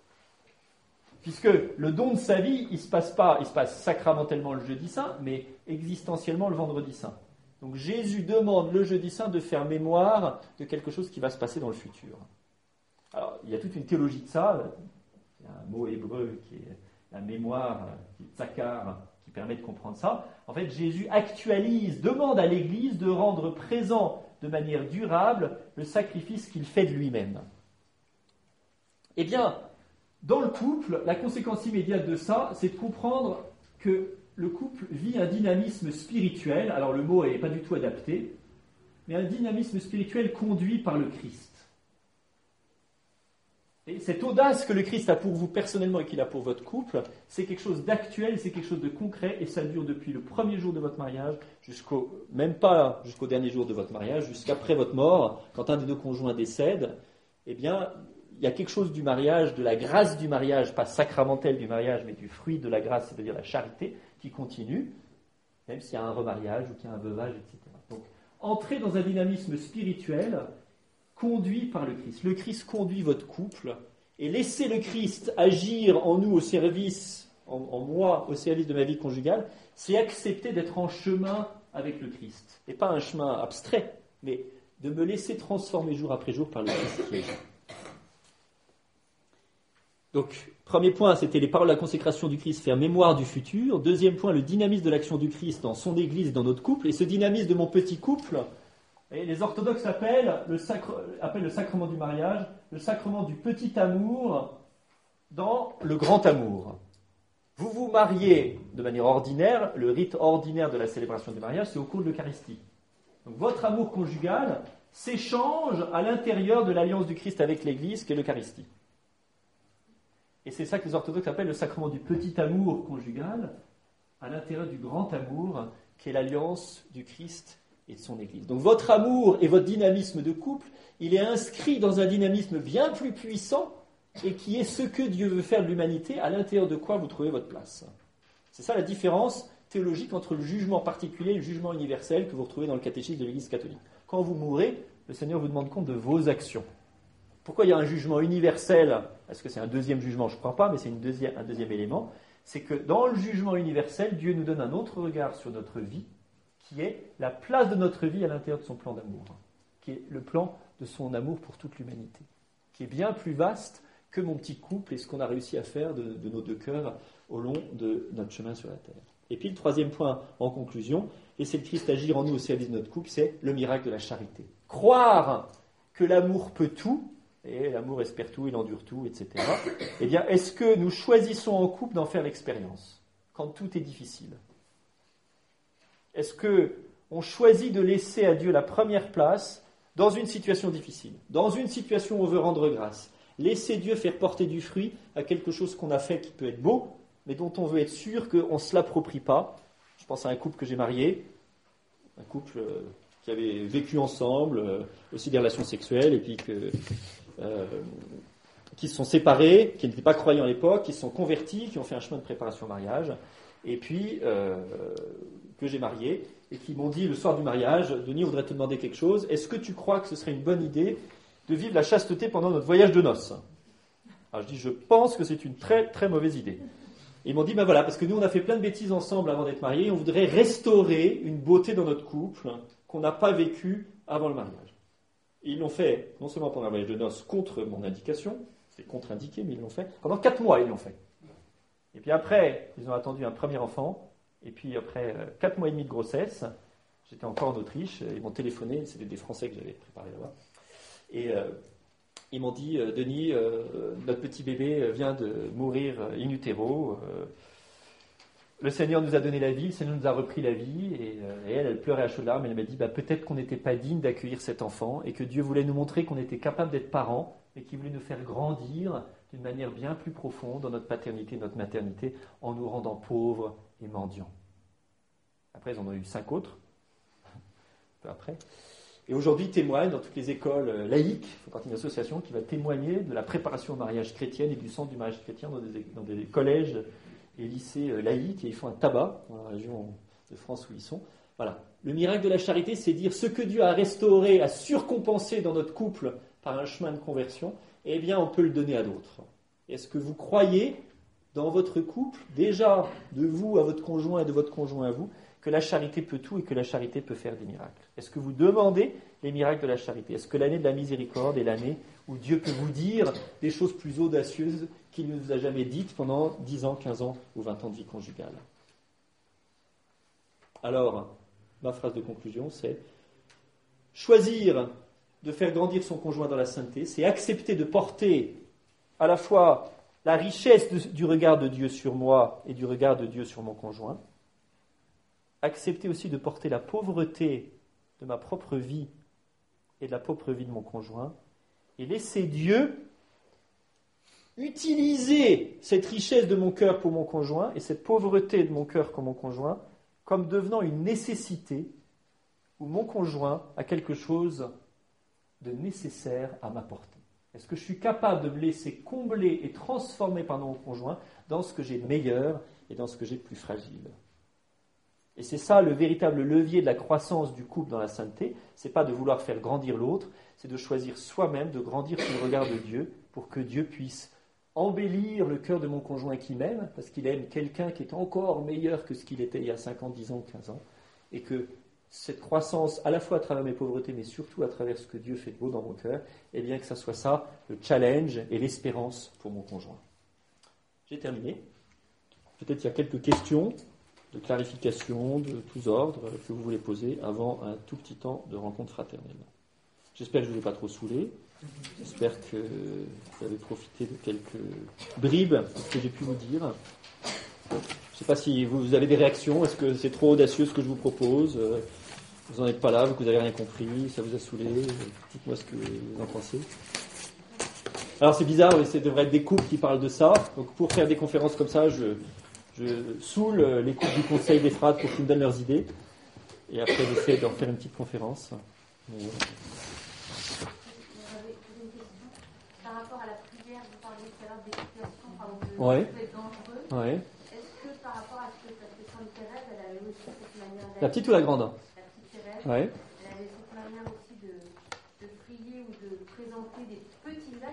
Speaker 1: Puisque le don de sa vie, il ne se passe sacramentellement le jeudi saint, mais existentiellement le vendredi saint. Donc Jésus demande le jeudi saint de faire mémoire de quelque chose qui va se passer dans le futur. Alors, il y a toute une théologie de ça. Il y a un mot hébreu qui est la mémoire, qui est tzakar, qui permet de comprendre ça. En fait, Jésus demande à l'Église de rendre présent de manière durable le sacrifice qu'il fait de lui-même. Eh bien, dans le couple, la conséquence immédiate de ça, c'est de comprendre que le couple vit un dynamisme spirituel, alors le mot n'est pas du tout adapté, mais un dynamisme spirituel conduit par le Christ. Et cette audace que le Christ a pour vous personnellement et qu'il a pour votre couple, c'est quelque chose d'actuel, c'est quelque chose de concret, et ça dure depuis le premier jour de votre mariage, même pas jusqu'au dernier jour de votre mariage, jusqu'après votre mort, quand un des deux conjoints décède, eh bien, il y a quelque chose du mariage, de la grâce du mariage, pas sacramentelle du mariage, mais du fruit de la grâce, c'est-à-dire la charité, qui continue, même s'il y a un remariage ou qu'il y a un veuvage, etc. Donc, entrer dans un dynamisme spirituel conduit par le Christ. Le Christ conduit votre couple, et laisser le Christ agir en nous au service, en moi, au service de ma vie conjugale, c'est accepter d'être en chemin avec le Christ. Et pas un chemin abstrait, mais de me laisser transformer jour après jour par le Christ qui agit. Donc, premier point, c'était les paroles de la consécration du Christ, faire mémoire du futur. Deuxième point, le dynamisme de l'action du Christ dans son Église, dans notre couple. Et ce dynamisme de mon petit couple, les orthodoxes appellent le sacrement du mariage, le sacrement du petit amour dans le grand amour. Vous vous mariez de manière ordinaire, le rite ordinaire de la célébration du mariage, c'est au cours de l'Eucharistie. Donc votre amour conjugal s'échange à l'intérieur de l'alliance du Christ avec l'Église, qui est l'Eucharistie. Et c'est ça que les orthodoxes appellent le sacrement du petit amour conjugal, à l'intérieur du grand amour, qui est l'alliance du Christ et de son Église. Donc votre amour et votre dynamisme de couple, il est inscrit dans un dynamisme bien plus puissant et qui est ce que Dieu veut faire de l'humanité, à l'intérieur de quoi vous trouvez votre place. C'est ça la différence théologique entre le jugement particulier et le jugement universel que vous retrouvez dans le catéchisme de l'Église catholique. Quand vous mourrez, le Seigneur vous demande compte de vos actions. Pourquoi il y a un jugement universel? Est-ce que c'est un deuxième jugement? Je ne crois pas, mais c'est un deuxième élément. C'est que dans le jugement universel, Dieu nous donne un autre regard sur notre vie, qui est la place de notre vie à l'intérieur de son plan d'amour, qui est le plan de son amour pour toute l'humanité, qui est bien plus vaste que mon petit couple et ce qu'on a réussi à faire de nos deux cœurs au long de notre chemin sur la terre. Et puis le troisième point en conclusion, laisser le Christ agir en nous au service de notre couple, c'est le miracle de la charité. Croire que l'amour peut tout, et l'amour espère tout, il endure tout, etc. Eh bien, est-ce que nous choisissons en couple d'en faire l'expérience quand tout est difficile? Est-ce qu'on choisit de laisser à Dieu la première place dans une situation difficile, dans une situation où on veut rendre grâce? Laisser Dieu faire porter du fruit à quelque chose qu'on a fait qui peut être beau, mais dont on veut être sûr qu'on ne se l'approprie pas. Je pense à un couple que j'ai marié, un couple qui avait vécu ensemble, aussi des relations sexuelles, et puis qui se sont séparés, qui n'étaient pas croyants à l'époque, qui se sont convertis, qui ont fait un chemin de préparation au mariage, et puis que j'ai marié, et qui m'ont dit le soir du mariage, Denis, on voudrait te demander quelque chose, est-ce que tu crois que ce serait une bonne idée de vivre la chasteté pendant notre voyage de noces? Alors je dis, je pense que c'est une très très mauvaise idée. Et ils m'ont dit, ben voilà, parce que nous on a fait plein de bêtises ensemble avant d'être mariés, on voudrait restaurer une beauté dans notre couple qu'on n'a pas vécue avant le mariage. Et ils l'ont fait, non seulement pendant le voyage de noces, contre mon indication, c'est contre-indiqué, mais ils l'ont fait, pendant 4 mois ils l'ont fait. Et puis après, ils ont attendu un premier enfant, et puis après 4 mois et demi de grossesse, j'étais encore en Autriche, ils m'ont téléphoné, c'était des Français que j'avais préparés là-bas, et ils m'ont dit, Denis, notre petit bébé vient de mourir in utero, le Seigneur nous a donné la vie, le Seigneur nous a repris la vie, et elle pleurait à chaudes larmes, elle m'a dit, peut-être qu'on n'était pas digne d'accueillir cet enfant, et que Dieu voulait nous montrer qu'on était capable d'être parents, et qu'il voulait nous faire grandir d'une manière bien plus profonde dans notre paternité et notre maternité, en nous rendant pauvres et mendiants. Après, ils en ont eu 5 autres, un peu après. Et aujourd'hui, ils témoignent dans toutes les écoles laïques, il faut partie d'une association qui va témoigner de la préparation au mariage chrétien et du centre du mariage chrétien dans des collèges et lycées laïques, et ils font un tabac dans la région de France où ils sont. Voilà. Le miracle de la charité, c'est dire ce que Dieu a restauré, a surcompensé dans notre couple par un chemin de conversion, eh bien, on peut le donner à d'autres. Est-ce que vous croyez dans votre couple, déjà de vous à votre conjoint et de votre conjoint à vous, que la charité peut tout et que la charité peut faire des miracles? Est-ce que vous demandez les miracles de la charité? Est-ce que l'année de la miséricorde est l'année où Dieu peut vous dire des choses plus audacieuses qu'il ne vous a jamais dites pendant 10 ans, 15 ans ou 20 ans de vie conjugale? Alors, ma phrase de conclusion, c'est choisir de faire grandir son conjoint dans la sainteté, c'est accepter de porter à la fois la richesse du regard de Dieu sur moi et du regard de Dieu sur mon conjoint, accepter aussi de porter la pauvreté de ma propre vie et de la propre vie de mon conjoint, et laisser Dieu utiliser cette richesse de mon cœur pour mon conjoint et cette pauvreté de mon cœur pour mon conjoint comme devenant une nécessité où mon conjoint a quelque chose de nécessaire à m'apporter. Est-ce que je suis capable de me laisser combler et transformer par mon conjoint dans ce que j'ai de meilleur et dans ce que j'ai de plus fragile? Et c'est ça le véritable levier de la croissance du couple dans la sainteté. C'est pas de vouloir faire grandir l'autre, c'est de choisir soi-même de grandir sous le regard de Dieu pour que Dieu puisse embellir le cœur de mon conjoint qui m'aime, parce qu'il aime quelqu'un qui est encore meilleur que ce qu'il était il y a 5 ans, 10 ans, 15 ans, et que cette croissance, à la fois à travers mes pauvretés, mais surtout à travers ce que Dieu fait de beau dans mon cœur, eh bien que ça soit ça, le challenge et l'espérance pour mon conjoint. J'ai terminé. Peut-être il y a quelques questions de clarification, de tous ordres, que vous voulez poser avant un tout petit temps de rencontre fraternelle. J'espère que je ne vous ai pas trop saoulé. J'espère que vous avez profité de quelques bribes de ce que j'ai pu vous dire. Je ne sais pas si vous avez des réactions. Est-ce que c'est trop audacieux ce que je vous propose? Vous n'en êtes pas là, vous n'avez rien compris, ça vous a saoulé? Dites-moi ce que vous en pensez. Alors c'est bizarre, mais ça devrait être des couples qui parlent de ça. Donc pour faire des conférences comme ça, je saoule les couples du Conseil des Frères pour qu'ils me donnent leurs idées. Et après, j'essaie de leur faire une petite conférence. Mais...
Speaker 2: Par rapport à la prière, vous parliez tout à l'heure des situations
Speaker 1: Ouais.
Speaker 2: dangereuses.
Speaker 1: Ouais.
Speaker 2: Est-ce que par rapport à ce que parce que Sainte Thérèse, elle avait aussi cette manière d'agir.
Speaker 1: La petite ou la grande?
Speaker 2: La petite Thérèse,
Speaker 1: Ouais.
Speaker 2: elle avait cette manière aussi de prier ou de présenter des petits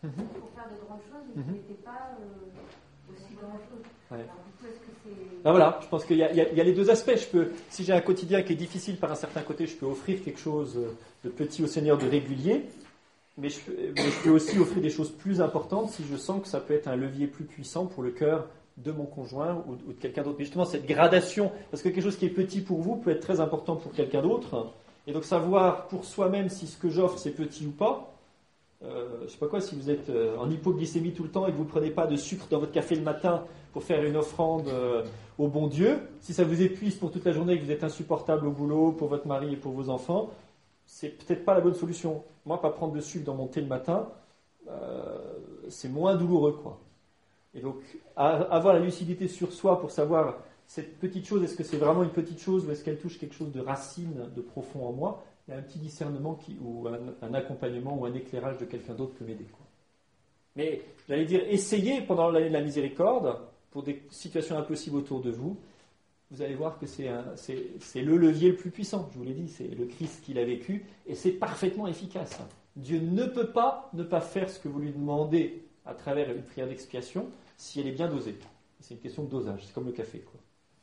Speaker 2: pour faire de grandes choses, mais qui n'étaient pas aussi dangereux.
Speaker 1: Ouais.
Speaker 2: Alors, du coup, est-ce que c'est...
Speaker 1: Ben voilà, je pense qu'il y a les deux aspects. Si j'ai un quotidien qui est difficile par un certain côté, je peux offrir quelque chose de petit au Seigneur, de régulier, mais je peux aussi offrir des choses plus importantes si je sens que ça peut être un levier plus puissant pour le cœur de mon conjoint ou de quelqu'un d'autre. Mais justement, cette gradation, parce que quelque chose qui est petit pour vous peut être très important pour quelqu'un d'autre, et donc savoir pour soi-même si ce que j'offre c'est petit ou pas. Je sais pas quoi, si vous êtes en hypoglycémie tout le temps et que vous ne prenez pas de sucre dans votre café le matin pour faire une offrande au bon Dieu, si ça vous épuise pour toute la journée et que vous êtes insupportable au boulot, pour votre mari et pour vos enfants, c'est peut-être pas la bonne solution. Moi, pas prendre de sucre dans mon thé le matin, c'est moins douloureux, quoi. Et donc, avoir la lucidité sur soi pour savoir cette petite chose, est-ce que c'est vraiment une petite chose ou est-ce qu'elle touche quelque chose de racine, de profond en moi? Il y a un petit discernement ou un accompagnement ou un éclairage de quelqu'un d'autre peut m'aider, quoi. Mais j'allais dire, essayez pendant l'année de la miséricorde, pour des situations impossibles autour de vous, vous allez voir que c'est le levier le plus puissant. Je vous l'ai dit, c'est le Christ qui l'a vécu et c'est parfaitement efficace. Dieu ne peut pas ne pas faire ce que vous lui demandez à travers une prière d'expiation si elle est bien dosée. C'est une question de dosage, c'est comme le café, quoi.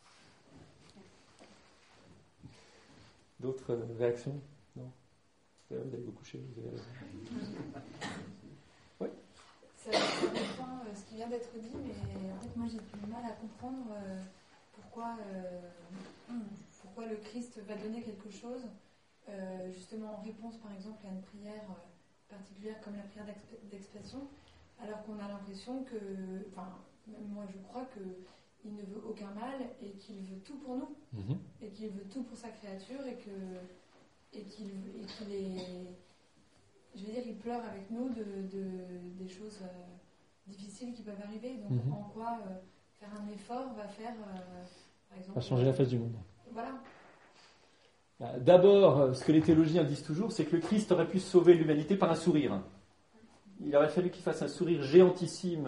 Speaker 1: D'autres réactions? Non? Vous allez vous coucher, vous avez... Oui?
Speaker 3: Ça reprend ce qui vient d'être dit, mais en fait, moi j'ai du mal à comprendre pourquoi le Christ va donner quelque chose, justement en réponse par exemple à une prière particulière comme la prière d'expiation, alors qu'on a l'impression que, enfin, même moi je crois qu'il ne veut aucun mal et qu'il veut tout pour nous, et qu'il veut tout pour sa créature et qu'il est... Je veux dire, il pleure avec nous des choses difficiles qui peuvent arriver. Donc, en quoi faire un effort va faire, par exemple...
Speaker 1: Va changer la face du monde.
Speaker 3: Voilà.
Speaker 1: D'abord, ce que les théologiens disent toujours, c'est que le Christ aurait pu sauver l'humanité par un sourire. Il aurait fallu qu'il fasse un sourire géantissime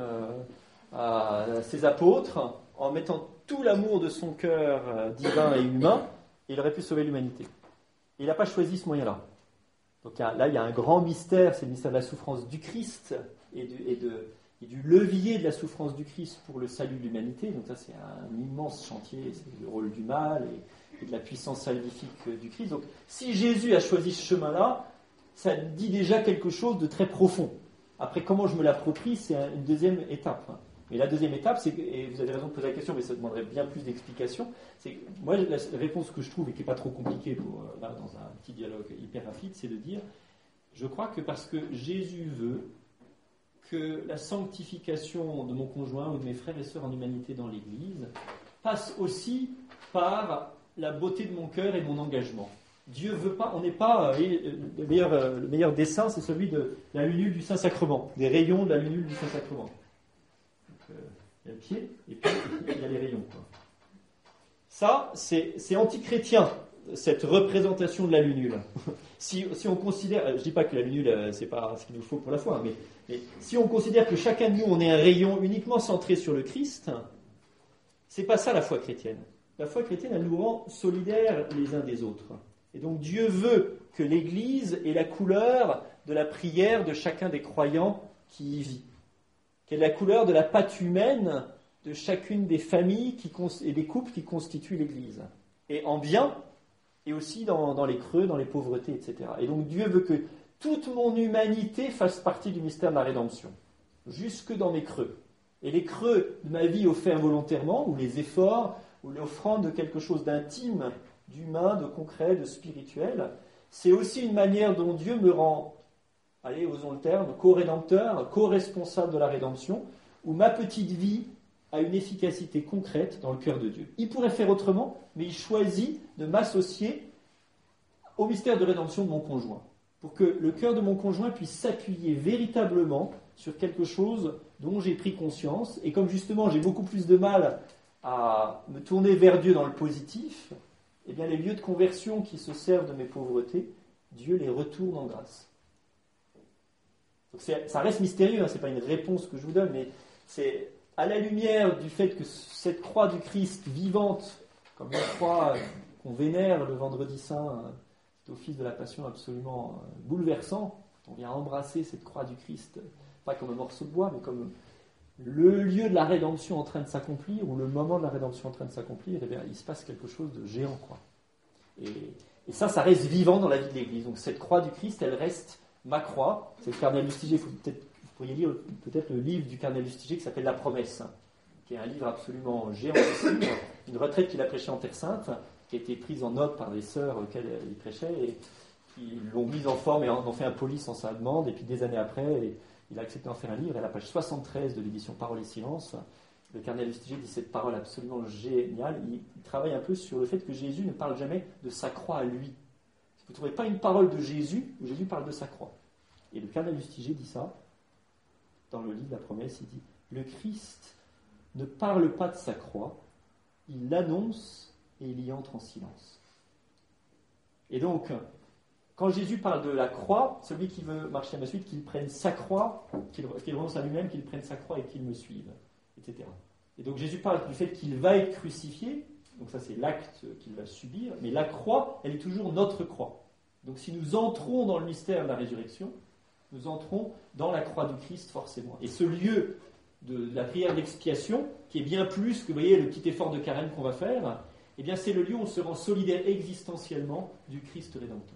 Speaker 1: à ses apôtres, en mettant tout l'amour de son cœur divin et humain, et il aurait pu sauver l'humanité. Et il n'a pas choisi ce moyen-là. Donc là, il y a un grand mystère, c'est le mystère de la souffrance du Christ et du levier de la souffrance du Christ pour le salut de l'humanité. Donc ça, c'est un immense chantier, c'est le rôle du mal et de la puissance salvifique du Christ. Donc si Jésus a choisi ce chemin-là, ça dit déjà quelque chose de très profond. Après, comment je me l'approprie, c'est une deuxième étape. Mais la deuxième étape, c'est, et vous avez raison de poser la question, mais ça demanderait bien plus d'explications, c'est que moi, la réponse que je trouve, et qui n'est pas trop compliquée là, dans un petit dialogue hyper rapide, c'est de dire, je crois que parce que Jésus veut que la sanctification de mon conjoint ou de mes frères et sœurs en humanité dans l'Église passe aussi par la beauté de mon cœur et mon engagement. Dieu veut pas, on n'est pas, le meilleur dessin, c'est celui de la lunule du Saint-Sacrement, des rayons de la lunule du Saint-Sacrement. Il y a le pied, et puis il y a les rayons, quoi. Ça, c'est anti-chrétien, cette représentation de la lunule. Si on considère, je ne dis pas que la lunule, c'est pas ce qu'il nous faut pour la foi, mais si on considère que chacun de nous, on est un rayon uniquement centré sur le Christ, c'est pas ça la foi chrétienne. La foi chrétienne, elle nous rend solidaires les uns des autres. Et donc Dieu veut que l'Église ait la couleur de la prière de chacun des croyants qui y vit. Qu'elle ait la couleur de la pâte humaine de chacune des familles et des couples qui constituent l'Église. Et en bien, et aussi dans les creux, dans les pauvretés, etc. Et donc Dieu veut que toute mon humanité fasse partie du mystère de la rédemption, jusque dans mes creux. Et les creux de ma vie offerts volontairement, ou les efforts, ou l'offrande de quelque chose d'intime, d'humain, de concret, de spirituel, c'est aussi une manière dont Dieu me rend, allez, osons le terme, co-rédempteur, co-responsable de la rédemption, où ma petite vie a une efficacité concrète dans le cœur de Dieu. Il pourrait faire autrement, mais il choisit de m'associer au mystère de rédemption de mon conjoint, pour que le cœur de mon conjoint puisse s'appuyer véritablement sur quelque chose dont j'ai pris conscience, et comme justement j'ai beaucoup plus de mal à me tourner vers Dieu dans le positif, eh bien les lieux de conversion qui se servent de mes pauvretés, Dieu les retourne en grâce. Donc ça reste mystérieux, ce n'est pas une réponse que je vous donne, mais c'est à la lumière du fait que cette croix du Christ vivante, comme la croix qu'on vénère le vendredi saint, cet office de la passion absolument bouleversant, on vient embrasser cette croix du Christ pas comme un morceau de bois, mais comme le lieu de la rédemption en train de s'accomplir, ou le moment de la rédemption en train de s'accomplir, eh bien, il se passe quelque chose de géant, quoi. Et ça reste vivant dans la vie de l'Église. Donc cette croix du Christ, elle reste ma croix. C'est le cardinal Lustiger. Vous pourriez lire peut-être le livre du cardinal Lustiger qui s'appelle La Promesse, qui est un livre absolument géantissime, une retraite qu'il a prêchée en Terre Sainte, qui a été prise en note par les sœurs auxquelles il prêchait, et qui l'ont mise en forme et en ont fait un police en sa demande. Et puis des années après, il a accepté d'en faire un livre. Et à la page 73 de l'édition Parole et Silence, le cardinal Lustiger dit cette parole absolument géniale. Il travaille un peu sur le fait que Jésus ne parle jamais de sa croix à lui. Vous ne trouvez pas une parole de Jésus où Jésus parle de sa croix. Et le cardinal Lustiger dit ça dans le livre La Promesse. Il dit « Le Christ ne parle pas de sa croix, il l'annonce et il y entre en silence. » Et donc, quand Jésus parle de la croix, celui qui veut marcher à ma suite, qu'il prenne sa croix, qu'il renonce à lui-même, qu'il prenne sa croix et qu'il me suive, etc. Et donc Jésus parle du fait qu'il va être crucifié, donc ça c'est l'acte qu'il va subir, mais la croix, elle est toujours notre croix. Donc si nous entrons dans le mystère de la résurrection, nous entrons dans la croix du Christ forcément. Et ce lieu de la prière d'expiation, qui est bien plus que, vous voyez, le petit effort de carême qu'on va faire, eh bien c'est le lieu où on se rend solidaire existentiellement du Christ rédempteur.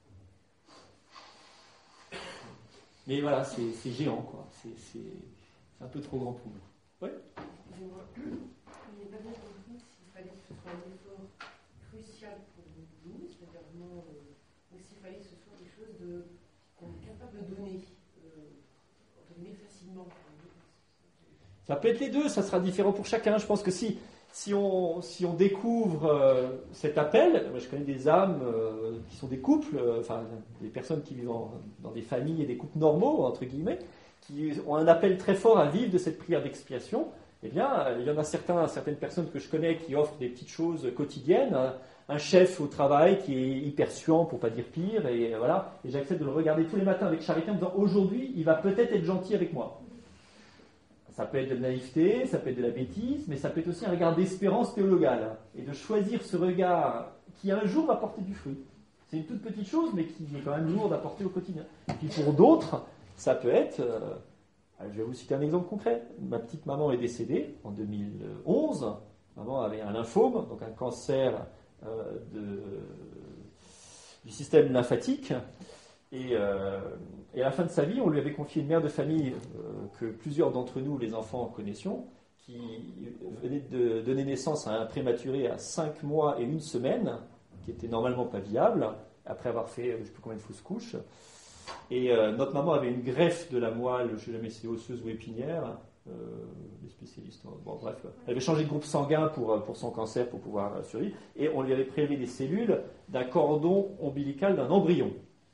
Speaker 1: Mais voilà, c'est géant, quoi. C'est un peu trop grand pour nous. Oui.
Speaker 4: Excusez-moi, je n'ai pas bien compris s'il fallait que ce soit un effort crucial pour nous, c'est-à-dire vraiment, ou s'il fallait que ce soit des choses qu'on est capable de donner, entre guillemets, facilement.
Speaker 1: Ça peut être les deux, ça sera différent pour chacun. Je pense que si on découvre cet appel, moi je connais des âmes qui sont des couples, enfin des personnes qui vivent dans des familles et des couples normaux, entre guillemets, qui ont un appel très fort à vivre de cette prière d'expiation. Eh bien, il y en a certaines personnes que je connais qui offrent des petites choses quotidiennes. Un chef au travail qui est hyper suant, pour pas dire pire, et voilà. Et j'accepte de le regarder tous les matins avec charité en me disant aujourd'hui, il va peut-être être gentil avec moi. Ça peut être de la naïveté, ça peut être de la bêtise, mais ça peut être aussi un regard d'espérance théologale. Et de choisir ce regard qui un jour va porter du fruit. C'est une toute petite chose, mais qui est quand même lourde à porter au quotidien. Et puis pour d'autres, ça peut être... je vais vous citer un exemple concret. Ma petite maman est décédée en 2011. Maman avait un lymphome, donc un cancer du système lymphatique. Et à la fin de sa vie, on lui avait confié une mère de famille que plusieurs d'entre nous, les enfants, connaissions, qui venait de donner naissance à un prématuré à 5 mois et 1 semaine, qui était normalement pas viable, après avoir fait je ne sais plus combien de fausses couches. Et notre maman avait une greffe de la moelle, je ne sais jamais si c'est osseuse ou épinière, les spécialistes, bon bref, elle avait changé de groupe sanguin pour son cancer pour pouvoir survivre, et on lui avait prélevé des cellules d'un cordon ombilical d'un embryon.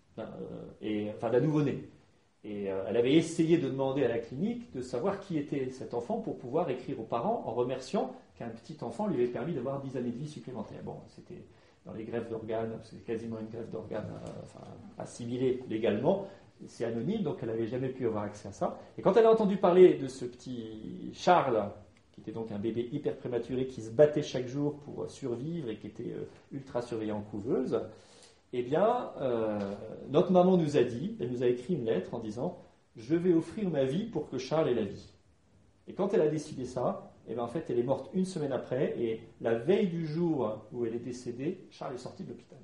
Speaker 1: D'un nouveau-né. Et elle avait essayé de demander à la clinique de savoir qui était cet enfant pour pouvoir écrire aux parents en remerciant qu'un petit enfant lui avait permis d'avoir 10 années de vie supplémentaires. Bon, c'était dans les greffes d'organes, c'est quasiment une greffe d'organes assimilée légalement, c'est anonyme, donc elle n'avait jamais pu avoir accès à ça. Et quand elle a entendu parler de ce petit Charles, qui était donc un bébé hyper prématuré, qui se battait chaque jour pour survivre et qui était ultra surveillé en couveuse, eh bien, notre maman nous a dit, elle nous a écrit une lettre en disant « Je vais offrir ma vie pour que Charles ait la vie ». Et quand elle a décidé ça, eh bien, en fait, elle est morte 1 semaine après, et la veille du jour où elle est décédée, Charles est sorti de l'hôpital.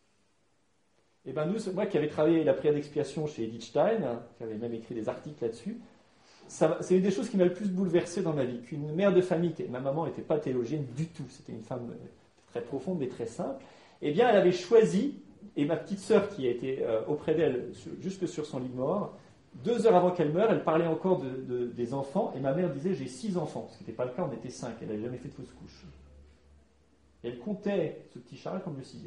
Speaker 1: Et bien, moi qui avais travaillé la prière d'expiation chez Edith Stein, qui avait même écrit des articles là-dessus, c'est une des choses qui m'a le plus bouleversé dans ma vie. Qu'une mère de famille, ma maman n'était pas théologienne du tout, c'était une femme très profonde mais très simple, eh bien, elle avait choisi. Et ma petite sœur, qui a été auprès d'elle jusque sur son lit de mort, 2 heures avant qu'elle meure, elle parlait encore des enfants, et ma mère disait « j'ai 6 enfants », ce qui n'était pas le cas, on était 5, elle n'avait jamais fait de fausse couche. Et elle comptait ce petit Charles comme le 6e.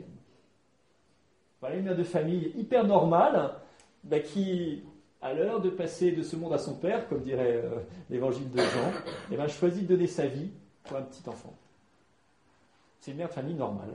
Speaker 1: Voilà une mère de famille hyper normale, qui, à l'heure de passer de ce monde à son père, comme dirait l'évangile de Jean, choisit de donner sa vie pour un petit enfant. C'est une mère de famille normale.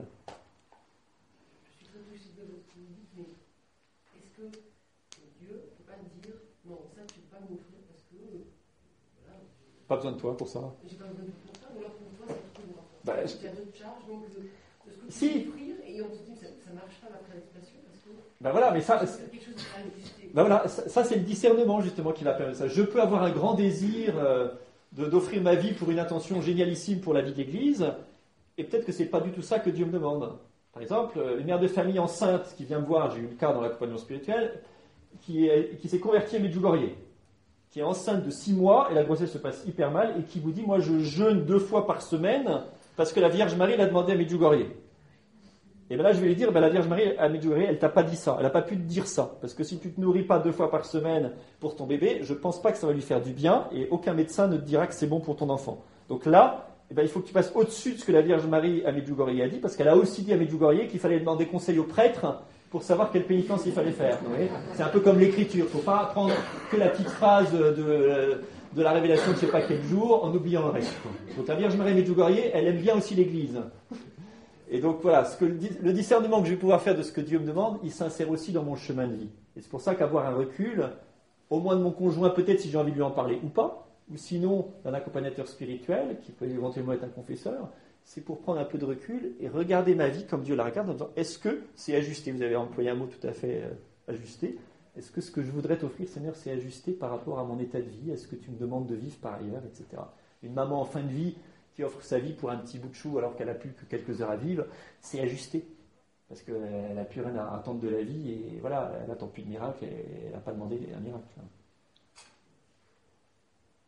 Speaker 4: Dieu ne peut pas dire non, ça tu ne peux pas m'offrir parce que voilà.
Speaker 1: Pas besoin de toi pour ça.
Speaker 4: J'ai pas besoin de toi pour ça, ou alors pour toi c'est trop loin.
Speaker 1: Tu
Speaker 4: as d'autres charges, donc Parce que tu
Speaker 1: Si.
Speaker 4: peux offrir et on te dit que ça ne marche pas d'après l'expression parce que
Speaker 1: Ben voilà, mais ça,
Speaker 4: c'est quelque chose qui va ajuster.
Speaker 1: ben voilà, ça c'est le discernement justement qui va permettre ça. Je peux avoir un grand désir d'offrir ma vie pour une intention génialissime pour la vie de l'Église, et peut-être que c'est pas du tout ça que Dieu me demande. Par exemple, une mère de famille enceinte qui vient me voir, j'ai eu le cas dans l'accompagnement spirituel, qui s'est convertie à Medjugorje, qui est enceinte de 6 mois, et la grossesse se passe hyper mal, et qui vous dit, moi je jeûne 2 fois par semaine, parce que la Vierge Marie l'a demandé à Medjugorje. Et bien là, je vais lui dire, la Vierge Marie à Medjugorje, elle t'a pas dit ça, elle n'a pas pu te dire ça, parce que si tu te nourris pas 2 fois par semaine pour ton bébé, je pense pas que ça va lui faire du bien, et aucun médecin ne te dira que c'est bon pour ton enfant. Donc là, il faut que tu passes au-dessus de ce que la Vierge Marie à Medjugorje a dit, parce qu'elle a aussi dit à Medjugorje qu'il fallait demander conseil au prêtre pour savoir quelle pénitence il fallait faire. Vous voyez, c'est un peu comme l'écriture, il ne faut pas prendre que la petite phrase de la révélation de je ne sais pas quel jour en oubliant le reste. Donc la Vierge Marie à Medjugorje, elle aime bien aussi l'Église. Et donc voilà, le discernement que je vais pouvoir faire de ce que Dieu me demande, il s'insère aussi dans mon chemin de vie. Et c'est pour ça qu'avoir un recul, au moins de mon conjoint peut-être si j'ai envie de lui en parler ou pas, ou sinon d'un accompagnateur spirituel, qui peut éventuellement être un confesseur, c'est pour prendre un peu de recul et regarder ma vie comme Dieu la regarde en disant, est-ce que c'est ajusté? Vous avez employé un mot tout à fait ajusté. Est-ce que ce que je voudrais t'offrir, Seigneur, c'est ajusté par rapport à mon état de vie? Est-ce que tu me demandes de vivre par ailleurs, etc. Une maman en fin de vie qui offre sa vie pour un petit bout de chou alors qu'elle n'a plus que quelques heures à vivre, c'est ajusté. Parce qu'elle n'a plus rien à attendre de la vie et voilà, elle n'attend plus de miracle et elle n'a pas demandé un miracle.